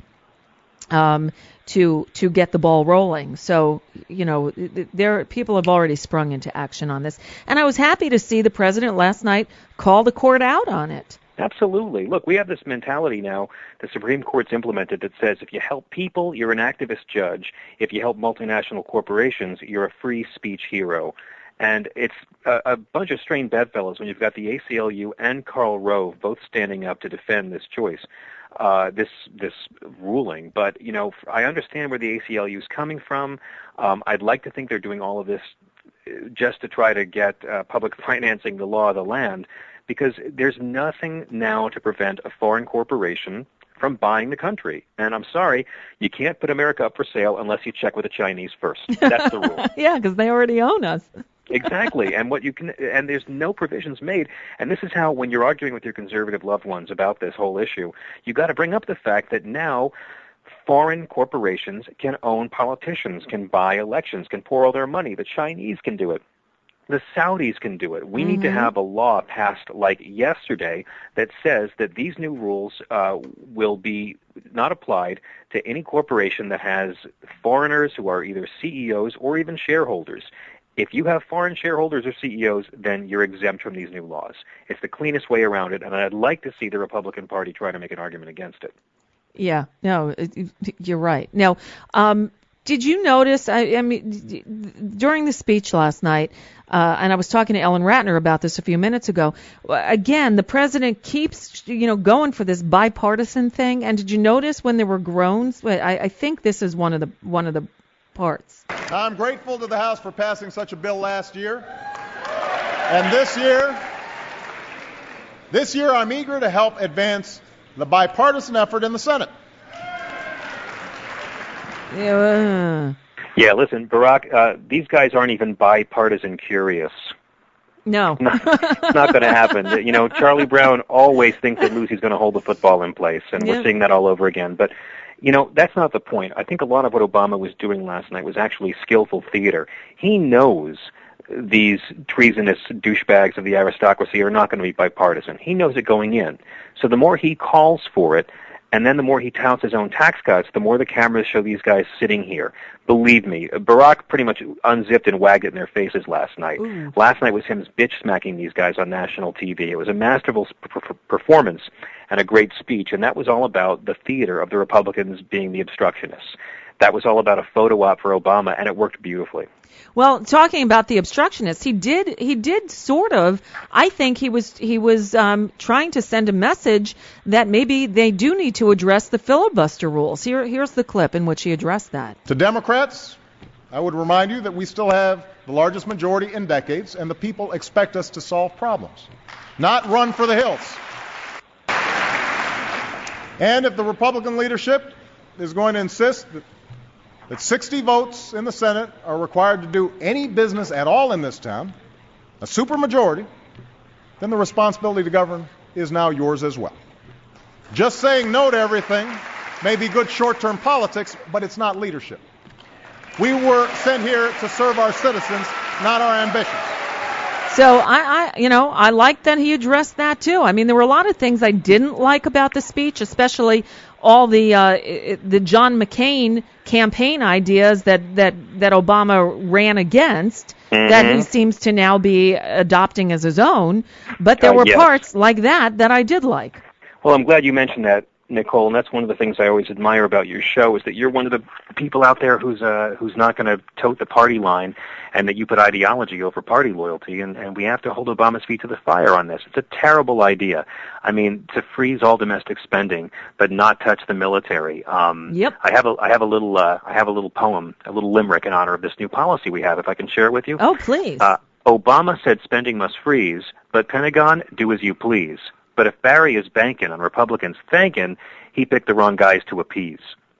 to get the ball rolling. So, people have already sprung into action on this. And I was happy to see the president last night call the court out on it. Absolutely. Look, we have this mentality now the Supreme Court's implemented that says if you help people, you're an activist judge. If you help multinational corporations, you're a free speech hero. And it's a bunch of strained bedfellows when you've got the ACLU and Karl Rove both standing up to defend this choice. This ruling, but I understand where the ACLU is coming from. I'd like to think they're doing all of this just to try to get public financing the law of the land, because there's nothing now to prevent a foreign corporation from buying the country. And I'm sorry, you can't put America up for sale unless you check with the Chinese first. That's the rule. Yeah, because they already own us. Exactly, and and there's no provisions made. And this is how, when you're arguing with your conservative loved ones about this whole issue, you got to bring up the fact that now foreign corporations can own politicians, can buy elections, can pour all their money. The Chinese can do it. The Saudis can do it. We need to have a law passed like yesterday that says that these new rules will be not applied to any corporation that has foreigners who are either CEOs or even shareholders. If you have foreign shareholders or CEOs, then you're exempt from these new laws. It's the cleanest way around it, and I'd like to see the Republican Party try to make an argument against it. Yeah, no, you're right. Now, did you notice, I mean, during the speech last night, and I was talking to Ellen Ratner about this a few minutes ago, again, the president keeps, going for this bipartisan thing, and did you notice when there were groans? I think this is one of the parts. I'm grateful to the House for passing such a bill last year. And this year I'm eager to help advance the bipartisan effort in the Senate. Yeah, listen, Barack, these guys aren't even bipartisan curious. No. It's not going to happen. Charlie Brown always thinks that Lucy's going to hold the football in place, and we're seeing that all over again. But that's not the point. I think a lot of what Obama was doing last night was actually skillful theater. He knows these treasonous douchebags of the aristocracy are not going to be bipartisan. He knows it going in. So the more he calls for it, and then the more he touts his own tax cuts, the more the cameras show these guys sitting here. Believe me, Barack pretty much unzipped and wagged it in their faces last night. Ooh. Last night was him bitch-smacking these guys on national TV. It was a masterful performance and a great speech, and that was all about the theater of the Republicans being the obstructionists. That was all about a photo op for Obama, and it worked beautifully. Well, talking about the obstructionists, he did sort of. I think he was trying to send a message that maybe they do need to address the filibuster rules. Here's the clip in which he addressed that. To Democrats, I would remind you that we still have the largest majority in decades, and the people expect us to solve problems, not run for the hills. And if the Republican leadership is going to insist that 60 votes in the Senate are required to do any business at all in this town, a supermajority, then the responsibility to govern is now yours as well. Just saying no to everything may be good short-term politics, but it's not leadership. We were sent here to serve our citizens, not our ambitions. So I like that he addressed that too. I mean, there were a lot of things I didn't like about the speech, especially all the John McCain campaign ideas that Obama ran against, that he seems to now be adopting as his own. But there were parts like that I did like. Well, I'm glad you mentioned that, Nicole, and that's one of the things I always admire about your show, is that you're one of the people out there who's not going to tote the party line, and that you put ideology over party loyalty, and we have to hold Obama's feet to the fire on this. It's a terrible idea. I mean, to freeze all domestic spending but not touch the military. Yep. I have a little poem, a little limerick in honor of this new policy we have, if I can share it with you. Oh, please. Obama said spending must freeze, but Pentagon, do as you please. But if Barry is banking on Republicans thanking, he picked the wrong guys to appease.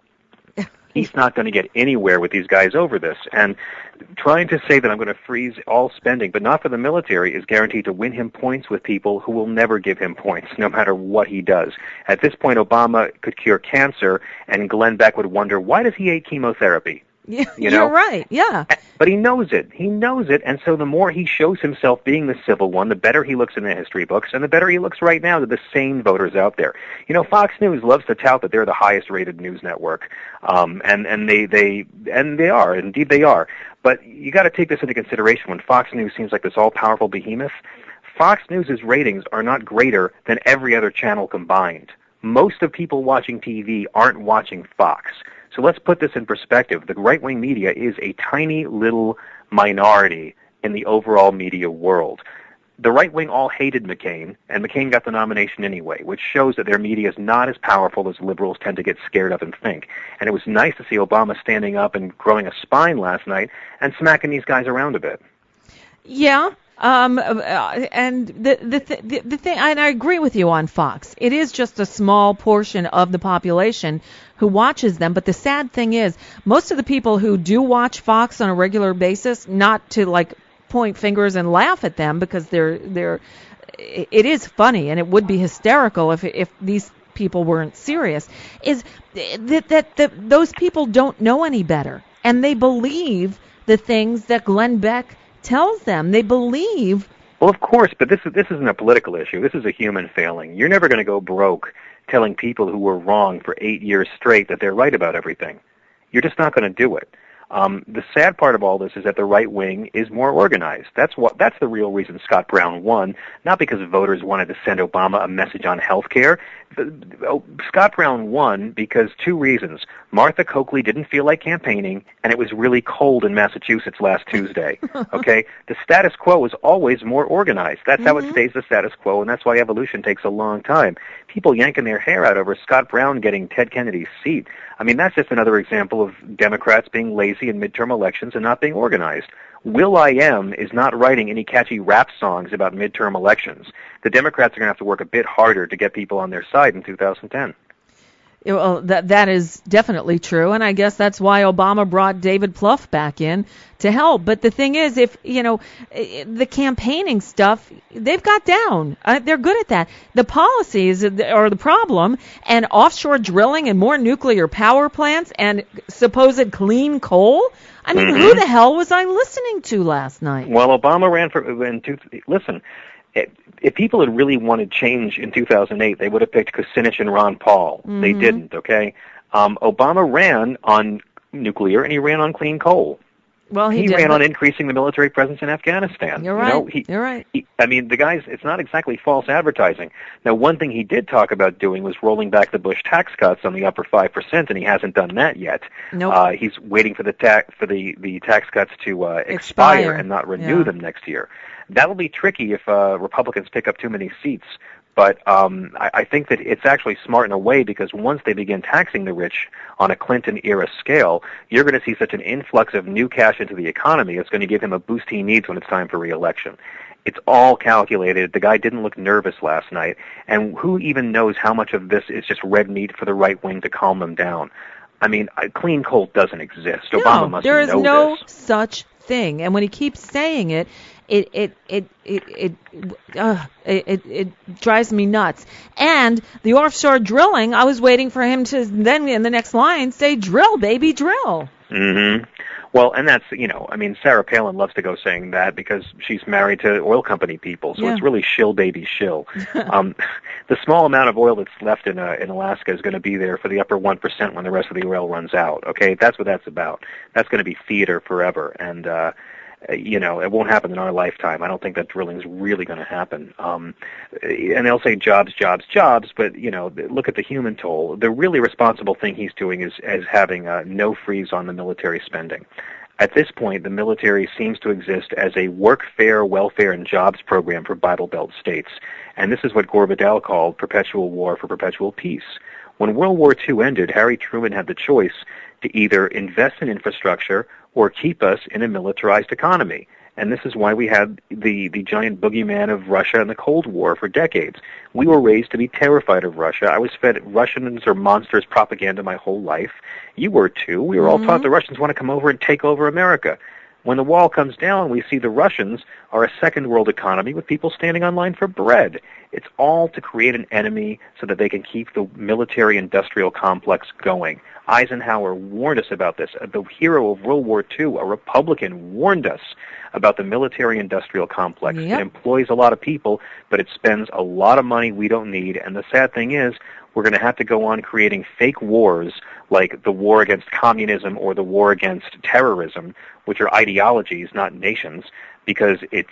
He's not going to get anywhere with these guys over this. And trying to say that I'm going to freeze all spending, but not for the military, is guaranteed to win him points with people who will never give him points, no matter what he does. At this point, Obama could cure cancer, and Glenn Beck would wonder, why does he hate chemotherapy? Yeah, you're right, yeah. But he knows it. He knows it, and so the more he shows himself being the civil one, the better he looks in the history books, and the better he looks right now to the sane voters out there. You know, Fox News loves to tout that they're the highest-rated news network, and they are. Indeed, they are. But you got to take this into consideration. When Fox News seems like this all-powerful behemoth, Fox News's ratings are not greater than every other channel combined. Most of people watching TV aren't watching Fox. So let's put this in perspective. The right-wing media is a tiny little minority in the overall media world. The right wing all hated McCain, and McCain got the nomination anyway, which shows that their media is not as powerful as liberals tend to get scared of and think. And it was nice to see Obama standing up and growing a spine last night and smacking these guys around a bit. Yeah. And the thing, and I agree with you on Fox. It is just a small portion of the population who watches them. But the sad thing is, most of the people who do watch Fox on a regular basis, not to like point fingers and laugh at them, because it is funny and it would be hysterical if these people weren't serious, is that those people don't know any better, and they believe the things that Glenn Beck tells them. They believe. Well, of course, but this isn't a political issue. This is a human failing. You're never going to go broke telling people who were wrong for 8 years straight that they're right about everything. You're just not going to do it. The sad part of all this is that the right wing is more organized. That's the real reason Scott Brown won, not because voters wanted to send Obama a message on health care. Scott Brown won because two reasons. Martha Coakley didn't feel like campaigning, and it was really cold in Massachusetts last Tuesday. Okay? The status quo is always more organized. That's how it stays the status quo, and that's why evolution takes a long time. People yanking their hair out over Scott Brown getting Ted Kennedy's seat. I mean, that's just another example of Democrats being lazy in midterm elections and not being organized. Will.i.am is not writing any catchy rap songs about midterm elections. The Democrats are going to have to work a bit harder to get people on their side in 2010. Well, that is definitely true, and I guess that's why Obama brought David Plouffe back in to help. But the thing is, if the campaigning stuff, they've got down. They're good at that. The policies are the problem, and offshore drilling and more nuclear power plants and supposed clean coal. I mean, who the hell was I listening to last night? Well, Obama ran for listen. If people had really wanted change in 2008, they would have picked Kucinich and Ron Paul. They didn't, okay? Obama ran on nuclear, and he ran on clean coal. Well, he ran did. on increasing the military presence in Afghanistan. You're right. You know, You're right. I mean, the guy's, it's not exactly false advertising. Now, one thing he did talk about doing was rolling back the Bush tax cuts on the upper 5%, and he hasn't done that yet. Nope. He's waiting for the tax cuts to expire and not renew them next year. That'll be tricky if Republicans pick up too many seats. But I think that it's actually smart in a way, because once they begin taxing the rich on a Clinton-era scale, you're going to see such an influx of new cash into the economy. It's going to give him a boost he needs when it's time for re-election. It's all calculated. The guy didn't look nervous last night. And who even knows how much of this is just red meat for the right wing to calm them down? I mean, clean coal doesn't exist. Obama must know this. There is no such thing. And when he keeps saying it, it drives me nuts. And the offshore drilling, I was waiting for him to then in the next line say, drill, baby, drill. Mm-hmm. Well, and that's, you know, I mean, Sarah Palin loves to go saying that because she's married to oil company people, so it's really shill, baby, shill. The small amount of oil that's left in Alaska is going to be there for the upper 1% when the rest of the oil runs out, okay? That's what that's about. That's going to be theater forever, and you know, it won't happen in our lifetime. I don't think that drilling is really going to happen. And they'll say jobs, jobs, jobs, but, you know, look at the human toll. The really responsible thing he's doing is having no freeze on the military spending. At this point, the military seems to exist as a workfare, welfare, and jobs program for Bible Belt states. And this is what Gore Vidal called perpetual war for perpetual peace. When World War II ended, Harry Truman had the choice to either invest in infrastructure or keep us in a militarized economy. And this is why we had the giant boogeyman of Russia and the Cold War for decades. We were raised to be terrified of Russia. I was fed Russians are monsters propaganda my whole life. You were too. We were all taught the Russians want to come over and take over America. When the wall comes down, we see the Russians are a second world economy with people standing on line for bread. It's all to create an enemy so that they can keep the military-industrial complex going. Eisenhower warned us about this. The hero of World War II, a Republican, warned us about the military-industrial complex. It employs a lot of people, but it spends a lot of money we don't need. And the sad thing is, we're going to have to go on creating fake wars like the war against communism or the war against terrorism, which are ideologies, not nations, because it's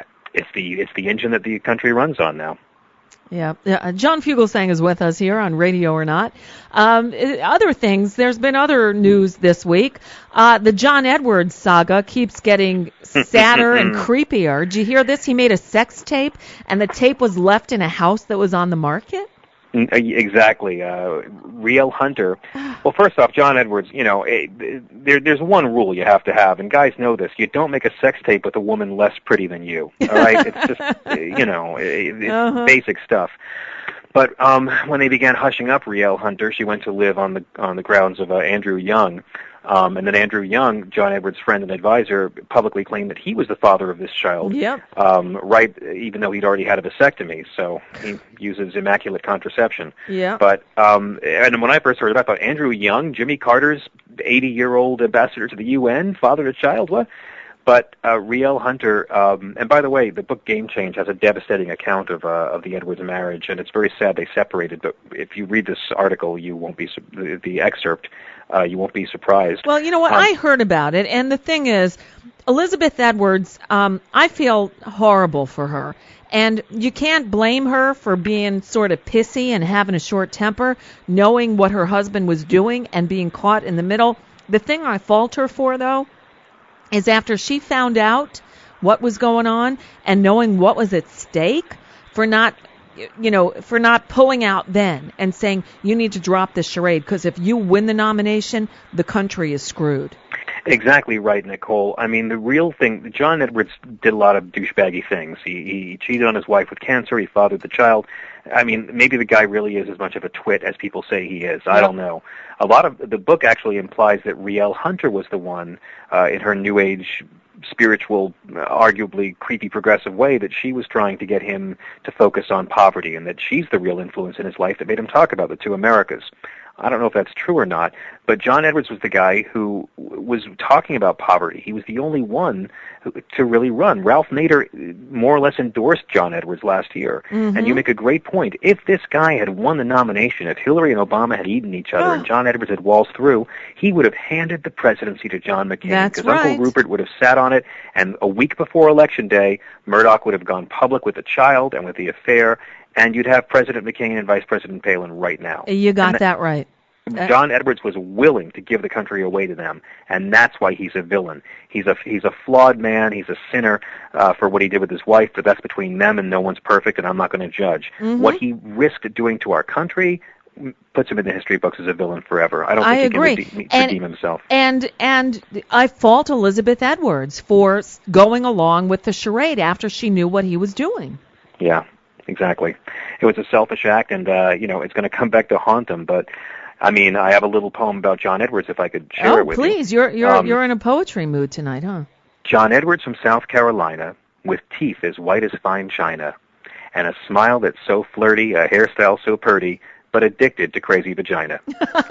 the engine that the country runs on now. Yeah. John Fugelsang is with us here on Radio or Not. Other things, there's been other news this week. The John Edwards saga keeps getting sadder and creepier. Did you hear this? He made a sex tape, and the tape was left in a house that was on the market? Exactly. Riel Hunter. Well, first off, John Edwards, you know, there's one rule you have to have, and guys know this. You don't make a sex tape with a woman less pretty than you. All right? It's just, you know, it's basic stuff. But when they began hushing up Riel Hunter, she went to live on the grounds of Andrew Young. And then Andrew Young, John Edwards' friend and advisor, publicly claimed that he was the father of this child. Right, even though he'd already had a vasectomy, so he uses immaculate contraception. But and when I first heard about it, I thought, Andrew Young, Jimmy Carter's 80-year-old ambassador to the UN, fathered a child, what? But Riel Hunter, and by the way, the book Game Change has a devastating account of the Edwards marriage, and it's very sad they separated. But if you read this article, you won't be the excerpt. You won't be surprised. Well, you know what? I heard about it, and the thing is, Elizabeth Edwards, I feel horrible for her. And you can't blame her for being sort of pissy and having a short temper, knowing what her husband was doing and being caught in the middle. The thing I fault her for, though, is after she found out what was going on and knowing what was at stake, for not pulling out then and saying, you need to drop this charade, because if you win the nomination, the country is screwed. Exactly right, Nicole. I mean, the real thing, John Edwards did a lot of douchebaggy things. He cheated on his wife with cancer. He fathered the child. I mean, maybe the guy really is as much of a twit as people say he is. I don't know. A lot of the book actually implies that Riel Hunter was the one in her New Age spiritual, arguably creepy progressive way, that she was trying to get him to focus on poverty, and that she's the real influence in his life that made him talk about the two Americas. I don't know if that's true or not, but John Edwards was the guy who was talking about poverty. He was the only one to really run. Ralph Nader more or less endorsed John Edwards last year. And you make a great point. If this guy had won the nomination, if Hillary and Obama had eaten each other and John Edwards had waltzed through, he would have handed the presidency to John McCain. That's because right. Uncle Rupert would have sat on it, and a week before Election Day, Murdoch would have gone public with the child and with the affair, and you'd have President McCain and Vice President Palin right now. You got that right. John Edwards was willing to give the country away to them, and that's why he's a villain. He's a flawed man. He's a sinner for what he did with his wife, but that's between them, and no one's perfect, and I'm not going to judge. What he risked doing to our country puts him in the history books as a villain forever. I don't think he can redeem himself. And I fault Elizabeth Edwards for going along with the charade after she knew what he was doing. Yeah, exactly. It was a selfish act, and it's going to come back to haunt him. But I mean, I have a little poem about John Edwards, if I could share it with you. Oh, please! You're in a poetry mood tonight, huh? John Edwards from South Carolina, with teeth as white as fine china, and a smile that's so flirty, a hairstyle so purty, but addicted to crazy vagina.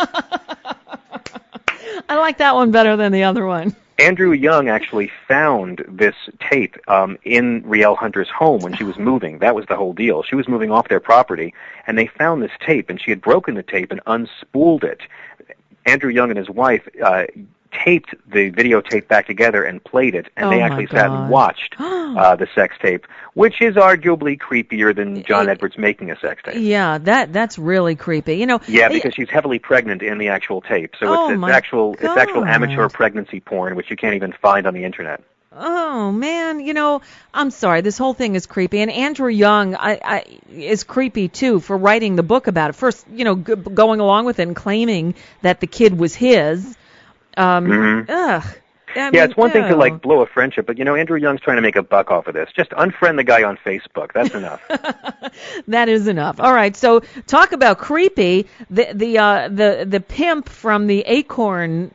I like that one better than the other one. Andrew Young actually found this tape in Rielle Hunter's home when she was moving. That was the whole deal. She was moving off their property, and they found this tape, and she had broken the tape and unspooled it. Andrew Young and his wife taped the videotape back together and played it, and they actually sat and watched the sex tape, which is arguably creepier than John Edwards making a sex tape. Yeah, that's really creepy. Yeah, because she's heavily pregnant in the actual tape, so it's actual amateur pregnancy porn, which you can't even find on the internet. Oh man, I'm sorry. This whole thing is creepy, and Andrew Young is creepy too for writing the book about it. First, going along with it and claiming that the kid was his. It's one thing to blow a friendship, but Andrew Young's trying to make a buck off of this. Just unfriend the guy on Facebook. That's enough. That is enough. All right. So talk about creepy. The pimp from the Acorn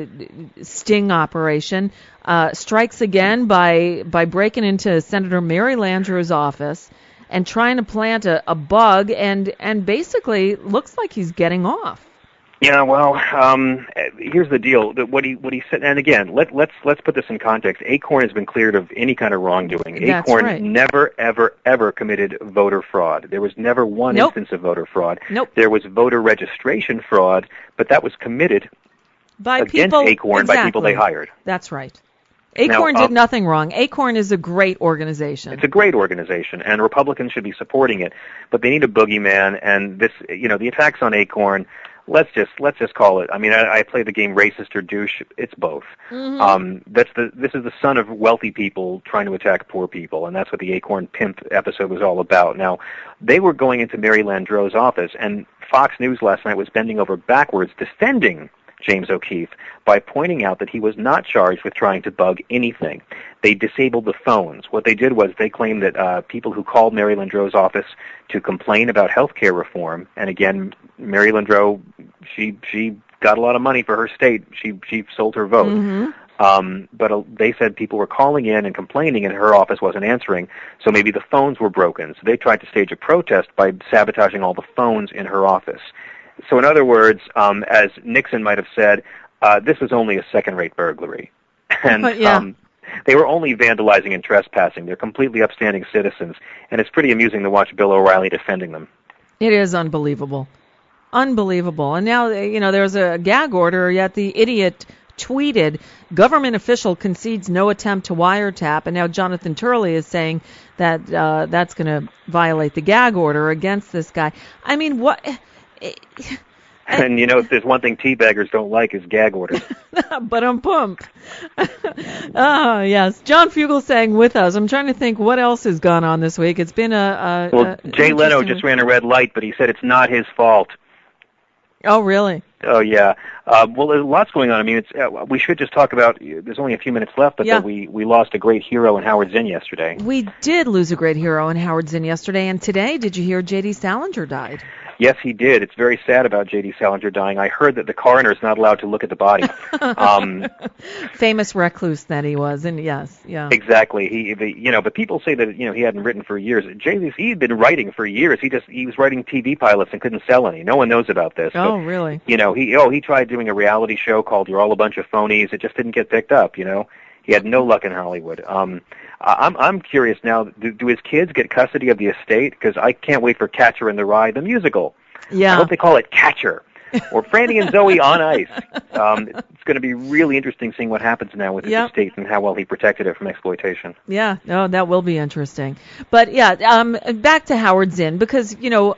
sting operation strikes again by breaking into Senator Mary Landrieu's office and trying to plant a bug, and basically looks like he's getting off. Yeah, well, here's the deal. What he said, and again, let's put this in context. Acorn has been cleared of any kind of wrongdoing. That's Acorn right. never, ever committed voter fraud. There was never one instance of voter fraud. Nope. There was voter registration fraud, but that was committed against Acorn by people they hired. That's right. Acorn did nothing wrong. Acorn is a great organization. It's a great organization, and Republicans should be supporting it, but they need a boogeyman, and this, the attacks on Acorn. Let's just call it. I mean, I play the game racist or douche. It's both. This is the son of wealthy people trying to attack poor people, and that's what the Acorn Pimp episode was all about. Now, they were going into Mary Landrieu's office, and Fox News last night was bending over backwards defending James O'Keefe by pointing out that he was not charged with trying to bug anything. They disabled the phones. What they did was they claimed that people who called Mary Landrieu's office to complain about health care reform, and again, Mary Landrieu, she got a lot of money for her state. She sold her vote. But they said people were calling in and complaining, and her office wasn't answering, so maybe the phones were broken. So they tried to stage a protest by sabotaging all the phones in her office. So in other words, as Nixon might have said, this was only a second-rate burglary. And they were only vandalizing and trespassing. They're completely upstanding citizens, and it's pretty amusing to watch Bill O'Reilly defending them. It is unbelievable. Unbelievable. And now, there's a gag order, yet the idiot tweeted, government official concedes no attempt to wiretap, and now Jonathan Turley is saying that that's going to violate the gag order against this guy. I mean, what... And if there's one thing teabaggers don't like is gag orders. But pump. Oh, yes. John Fugel saying with us. I'm trying to think what else has gone on this week. It's been Jay Leno just ran a red light, but he said it's not his fault. Oh, really? Oh, yeah. Well, there's lots going on. I mean, we should just talk about, there's only a few minutes left, but that we lost a great hero in Howard Zinn yesterday. We did lose a great hero in Howard Zinn yesterday, and today, did you hear J.D. Salinger died? Yes, he did. It's very sad about J.D. Salinger dying. I heard that the coroner is not allowed to look at the body. Famous recluse that he was, and yes, yeah. Exactly. But people say that he hadn't written for years. He'd been writing for years. He was writing TV pilots and couldn't sell any. No one knows about this. Oh, really? He tried doing a reality show called "You're All a Bunch of Phonies." It just didn't get picked up. He had no luck in Hollywood. I'm curious now. Do his kids get custody of the estate? Because I can't wait for Catcher in the Rye, the musical. Yeah. I hope they call it Catcher or Franny and Zoe on Ice. It's going to be really interesting seeing what happens now with his estate and how well he protected it from exploitation. Yeah. No, that will be interesting. But yeah, back to Howard Zinn, because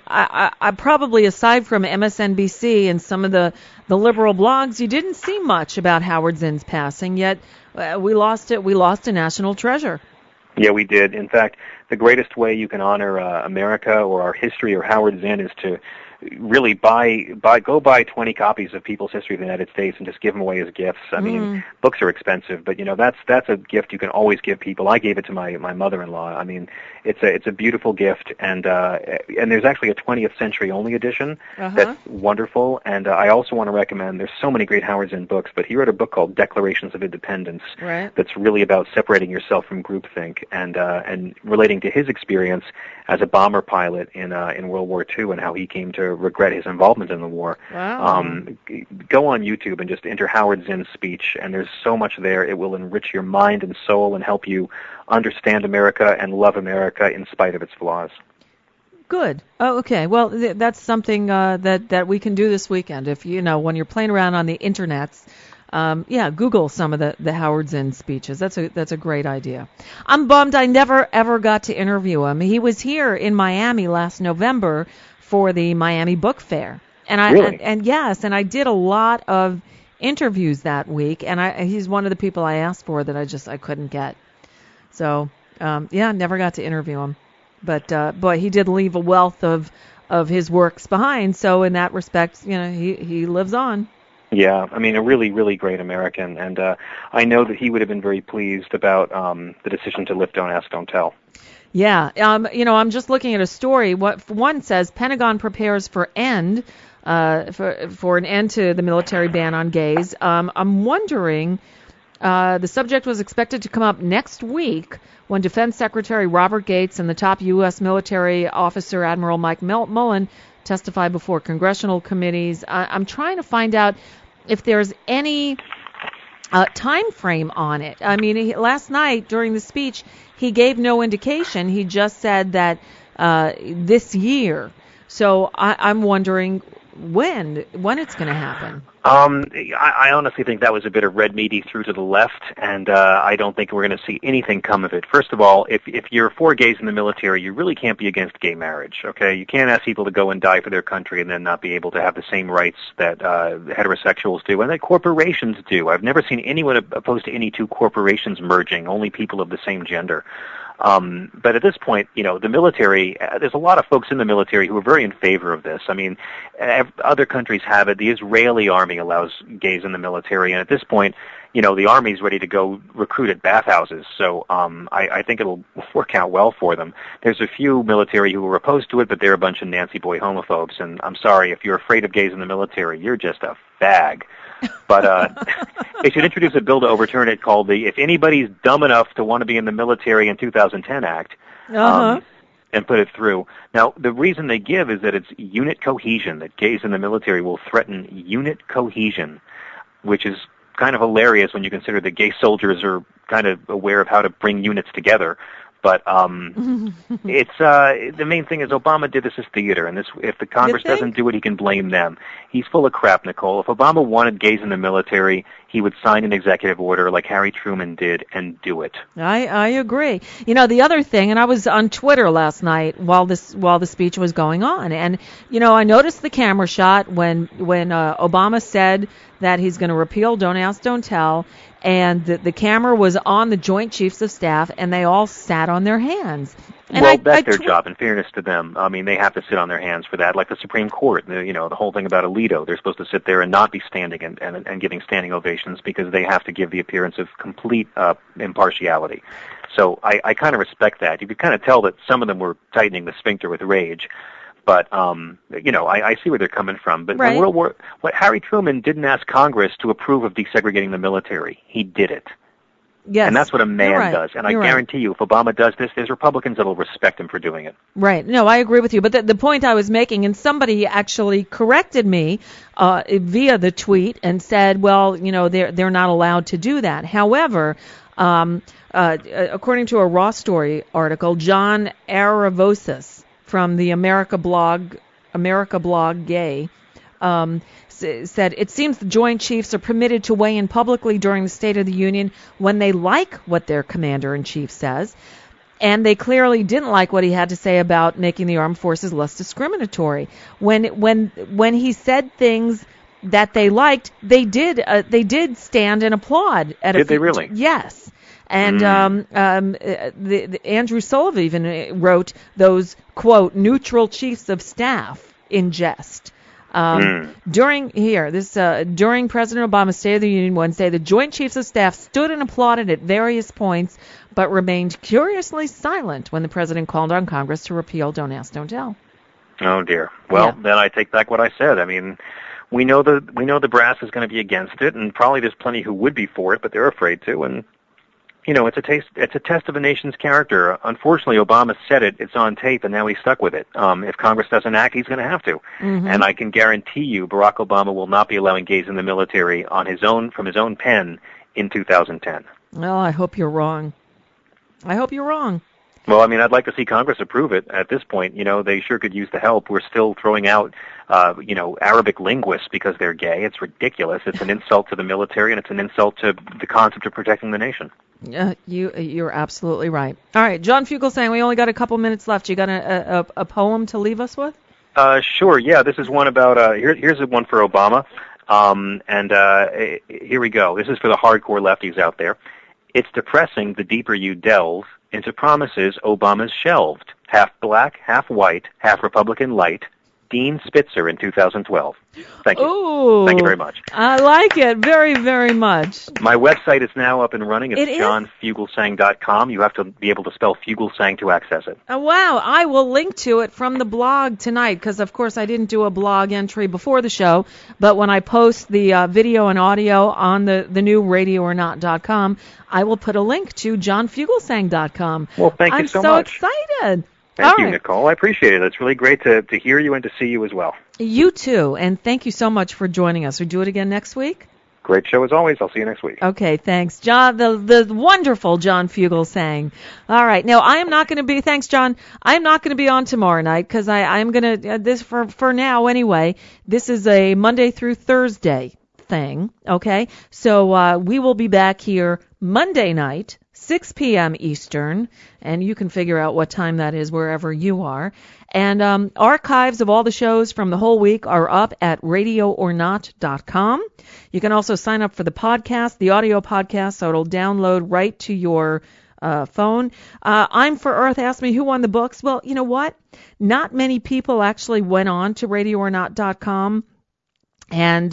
I probably, aside from MSNBC and some of the liberal blogs, you didn't see much about Howard Zinn's passing. Yet we lost it. We lost a national treasure. Yeah, we did. In fact, the greatest way you can honor America or our history or Howard Zinn is to really go buy 20 copies of People's History of the United States and just give them away as gifts. I mean, books are expensive, but that's a gift you can always give people. I gave it to my mother-in-law. I mean, it's a beautiful gift, and there's actually a 20th century only edition that's wonderful. And I also want to recommend, there's so many great Howard Zinn books, but he wrote a book called Declarations of Independence that's really about separating yourself from groupthink and relating to his experience as a bomber pilot in World War II and how he came to regret his involvement in the war. Wow. Go on YouTube and just enter Howard Zinn's speech, and there's so much there. It will enrich your mind and soul and help you understand America and love America in spite of its flaws. Good. Oh, okay. Well, that's something that we can do this weekend. If when you're playing around on the internets, Google some of the Howard Zinn speeches. That's a great idea. I'm bummed I never ever got to interview him. He was here in Miami last November for the Miami Book Fair, and I did a lot of interviews that week, and he's one of the people I asked for that I couldn't get. So never got to interview him, but boy, he did leave a wealth of his works behind. So in that respect, he lives on. Yeah, I mean, a really, really great American, and I know that he would have been very pleased about the decision to lift Don't Ask, Don't Tell. Yeah, I'm just looking at a story. What one says, Pentagon prepares for an end to the military ban on gays. I'm wondering, the subject was expected to come up next week when Defense Secretary Robert Gates and the top U.S. military officer Admiral Mike Mullen testify before congressional committees. I'm trying to find out if there's any time frame on it. I mean, last night during the speech, he gave no indication. He just said that this year. So I'm wondering when it's going to happen. I honestly think that was a bit of red meat he threw to the left, and I don't think we're going to see anything come of it. First of all, if you're for gays in the military, you really can't be against gay marriage, okay? You can't ask people to go and die for their country and then not be able to have the same rights that heterosexuals do and that corporations do. I've never seen anyone opposed to any two corporations merging, only people of the same gender. But at this point, the military, there's a lot of folks in the military who are very in favor of this. I mean, other countries have it. The Israeli army allows gays in the military, and at this point, the army's ready to go recruit at bathhouses. So I think it'll work out well for them. There's a few military who are opposed to it, but they're a bunch of Nancy Boy homophobes. And I'm sorry, if you're afraid of gays in the military, you're just a fag. But they should introduce a bill to overturn it called the If Anybody's Dumb Enough to Want to Be in the Military in 2010 Act. And put it through. Now, the reason they give is that it's unit cohesion, that gays in the military will threaten unit cohesion, which is kind of hilarious when you consider that gay soldiers are kind of aware of how to bring units together. But it's the main thing is Obama did this as theater, and if the Congress doesn't do it, he can blame them. He's full of crap, Nicole. If Obama wanted gays in the military, he would sign an executive order like Harry Truman did and do it. I agree. The other thing, and I was on Twitter last night while the speech was going on, and I noticed the camera shot when Obama said that he's going to repeal Don't Ask, Don't Tell. And the camera was on the Joint Chiefs of Staff, and they all sat on their hands. And that's their job, in fairness to them. I mean, they have to sit on their hands for that, like the Supreme Court. The whole thing about Alito, they're supposed to sit there and not be standing and giving standing ovations because they have to give the appearance of complete impartiality. So I kind of respect that. You could kind of tell that some of them were tightening the sphincter with rage. But I see where they're coming from. But Right. what Harry Truman didn't ask Congress to approve of desegregating the military. He did it. Yes. And that's what a man You're right. does. And I You're right. guarantee you, if Obama does this, there's Republicans that will respect him for doing it. Right. No, I agree with you. But the point I was making, and somebody actually corrected me via the tweet and said, well, they're not allowed to do that. However, according to a Raw Story article, John Aravosis from the America Blog Gay, said, it seems the Joint Chiefs are permitted to weigh in publicly during the State of the Union when they like what their commander-in-chief says, and they clearly didn't like what he had to say about making the armed forces less discriminatory. When he said things that they liked, they did stand and applaud. Did they really? Yes. And Andrew Sullivan even wrote those, quote, neutral chiefs of staff in jest. During President Obama's State of the Union Wednesday, the Joint Chiefs of Staff stood and applauded at various points, but remained curiously silent when the president called on Congress to repeal Don't Ask, Don't Tell. Oh dear. Well, Then I take back what I said. I mean, we know the brass is going to be against it, and probably there's plenty who would be for it, but they're afraid to. And it's a test of a nation's character. Unfortunately, Obama said it. It's on tape, and now he's stuck with it. If Congress doesn't act, he's going to have to. Mm-hmm. And I can guarantee you, Barack Obama will not be allowing gays in the military from his own pen in 2010. Well, I hope you're wrong. Well, I mean, I'd like to see Congress approve it at this point. They sure could use the help. We're still throwing out, Arabic linguists because they're gay. It's ridiculous. It's an insult to the military, and it's an insult to the concept of protecting the nation. You're absolutely right. All right, John Fugelsang, we only got a couple minutes left. You got a poem to leave us with? Sure, yeah. This is one about, here's one for Obama. Here we go. This is for the hardcore lefties out there. It's depressing the deeper you delve into promises Obama's shelved. Half black, half white, half Republican light. Dean Spitzer in 2012. Thank you. Ooh, thank you very much. I like it very, very much. My website is now up and running. It's It is? johnfugelsang.com. You have to be able to spell Fugelsang to access it. Wow, I will link to it from the blog tonight because, of course, I didn't do a blog entry before the show, but when I post the video and audio on the new radioornot.com, I will put a link to johnfugelsang.com. Well, thank you so much. I'm so excited. Thank All you, right. Nicole. I appreciate it. It's really great to hear you and to see you as well. You too, and thank you so much for joining us. We'll do it again next week. Great show as always. I'll see you next week. Okay, thanks, John. The wonderful John Fugelsang. All right, now I am not going to be. Thanks, John. I'm not going to be on tomorrow night because I'm going to this for now anyway. This is a Monday through Thursday thing. Okay, so we will be back here Monday night, 6 p.m. Eastern, and you can figure out what time that is wherever you are. And archives of all the shows from the whole week are up at radioornot.com. You can also sign up for the podcast, the audio podcast, so it'll download right to your phone. I'm for Earth asked me who won the books. Well, you know what? Not many people actually went on to radioornot.com and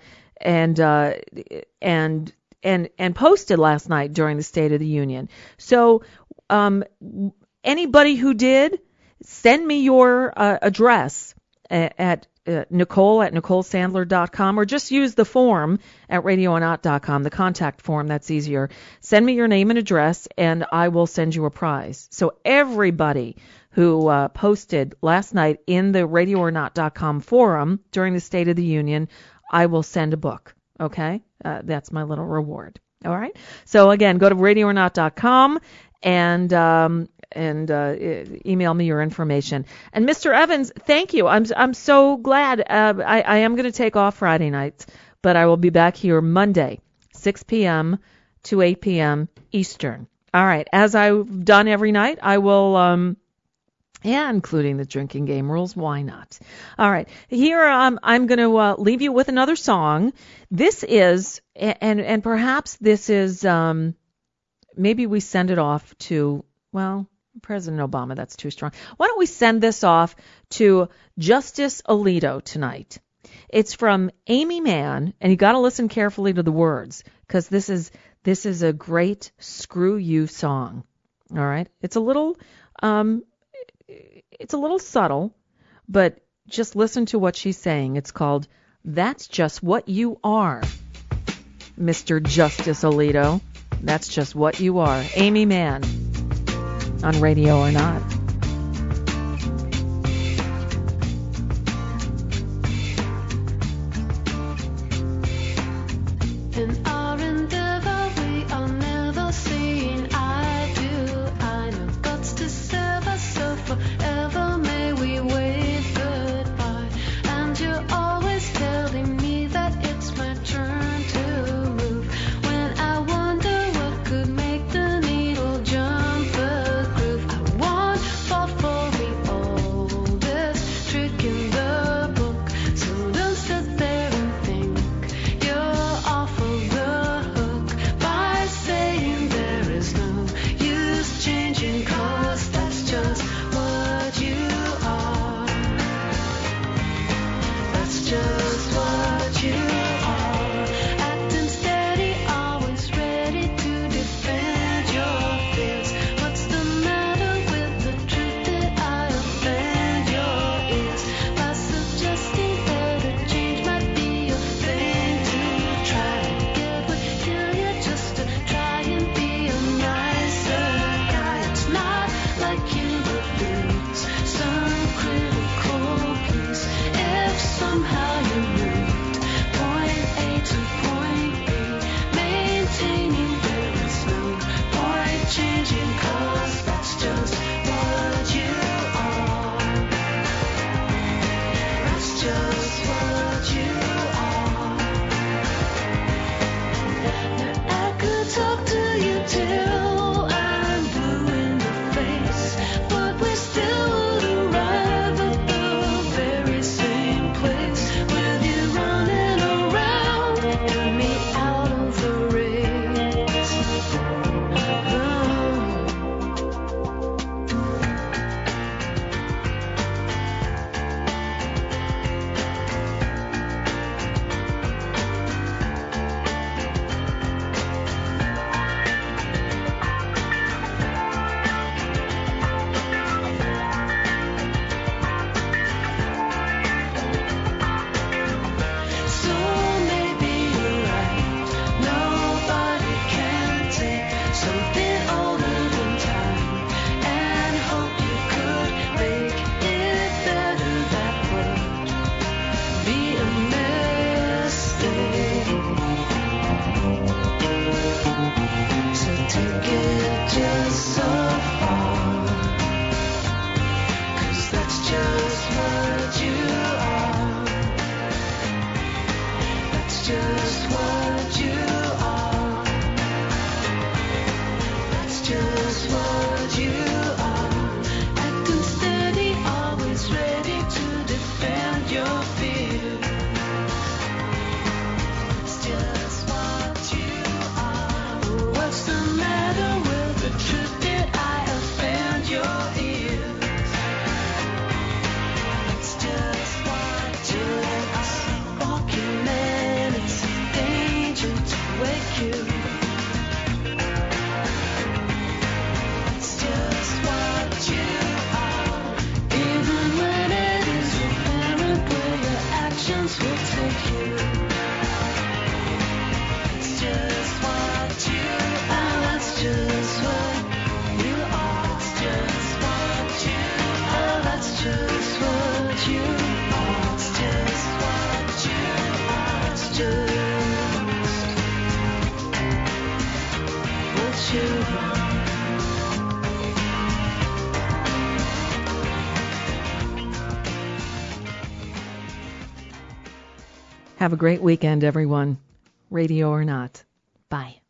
posted last night during the State of the Union. So anybody who did, send me your address at Nicole@NicoleSandler.com, or just use the form at radioornot.com, the contact form. That's easier. Send me your name and address, and I will send you a prize. So everybody who posted last night in the radioornot.com forum during the State of the Union, I will send a book. Okay? That's my little reward. All right? So again, go to radioornot.com and email me your information. And Mr. Evans, thank you. I'm so glad. I am going to take off Friday nights, but I will be back here Monday, 6 p.m. to 8 p.m. Eastern. All right. As I've done every night, I will, including the drinking game rules. Why not? All right. Here I'm going to leave you with another song. This is, and perhaps this is, maybe we send it off to, well, President Obama, that's too strong. Why don't we send this off to Justice Alito tonight? It's from Amy Mann, and you got to listen carefully to the words because this is a great screw you song. All right, it's a little subtle, But just listen to what she's saying. It's called That's Just What You Are, Mr. Justice Alito. That's just what you are. Amy Mann on Radio or Not. In our endeavor, we are never seeing eye to eye. No guts to sever, so forever may we wave goodbye. And you're always telling me that it's my turn to move. When I wonder what could make the needle jump the groove. I won't fall for the oldest trick in the book. So don't sit there and think you're off of the hook by saying there is no use changing, 'cause that's just what you are. That's just what you are. Acting steady, always ready to defend your fears. What's the matter with the truth? Did I offend your ears by suggesting that a change might be a thing to try to get what you just to try and be a nicer guy? It's not like you would lose some critical piece if somehow you moved point A to point B, maintaining there is no point changing, 'cause that's just what you are. That's just what you are. Now I could talk to you till I'm blue in the face, but we still would arrive at the very same place, with you running around and me out of the race. So maybe you're right. Nobody can take something older than time and hope you could make it better. That would be a mistake. So take it just so far, 'cause that's just what you are. That's just what you are. That's just what you are. Acting steady, always ready to defend your fear. That's just what you are. What's the matter with the truth? Did I offend your ears? That's just what you are. Walking man, it's a danger to wake you. It's just what you are. Even when it is apparent where your actions will take you. It's just what you are. That's just what you are. It's just what you are. That's just what you are. It's just what you are. It's just what you are. Have a great weekend, everyone. Radio or Not. Bye.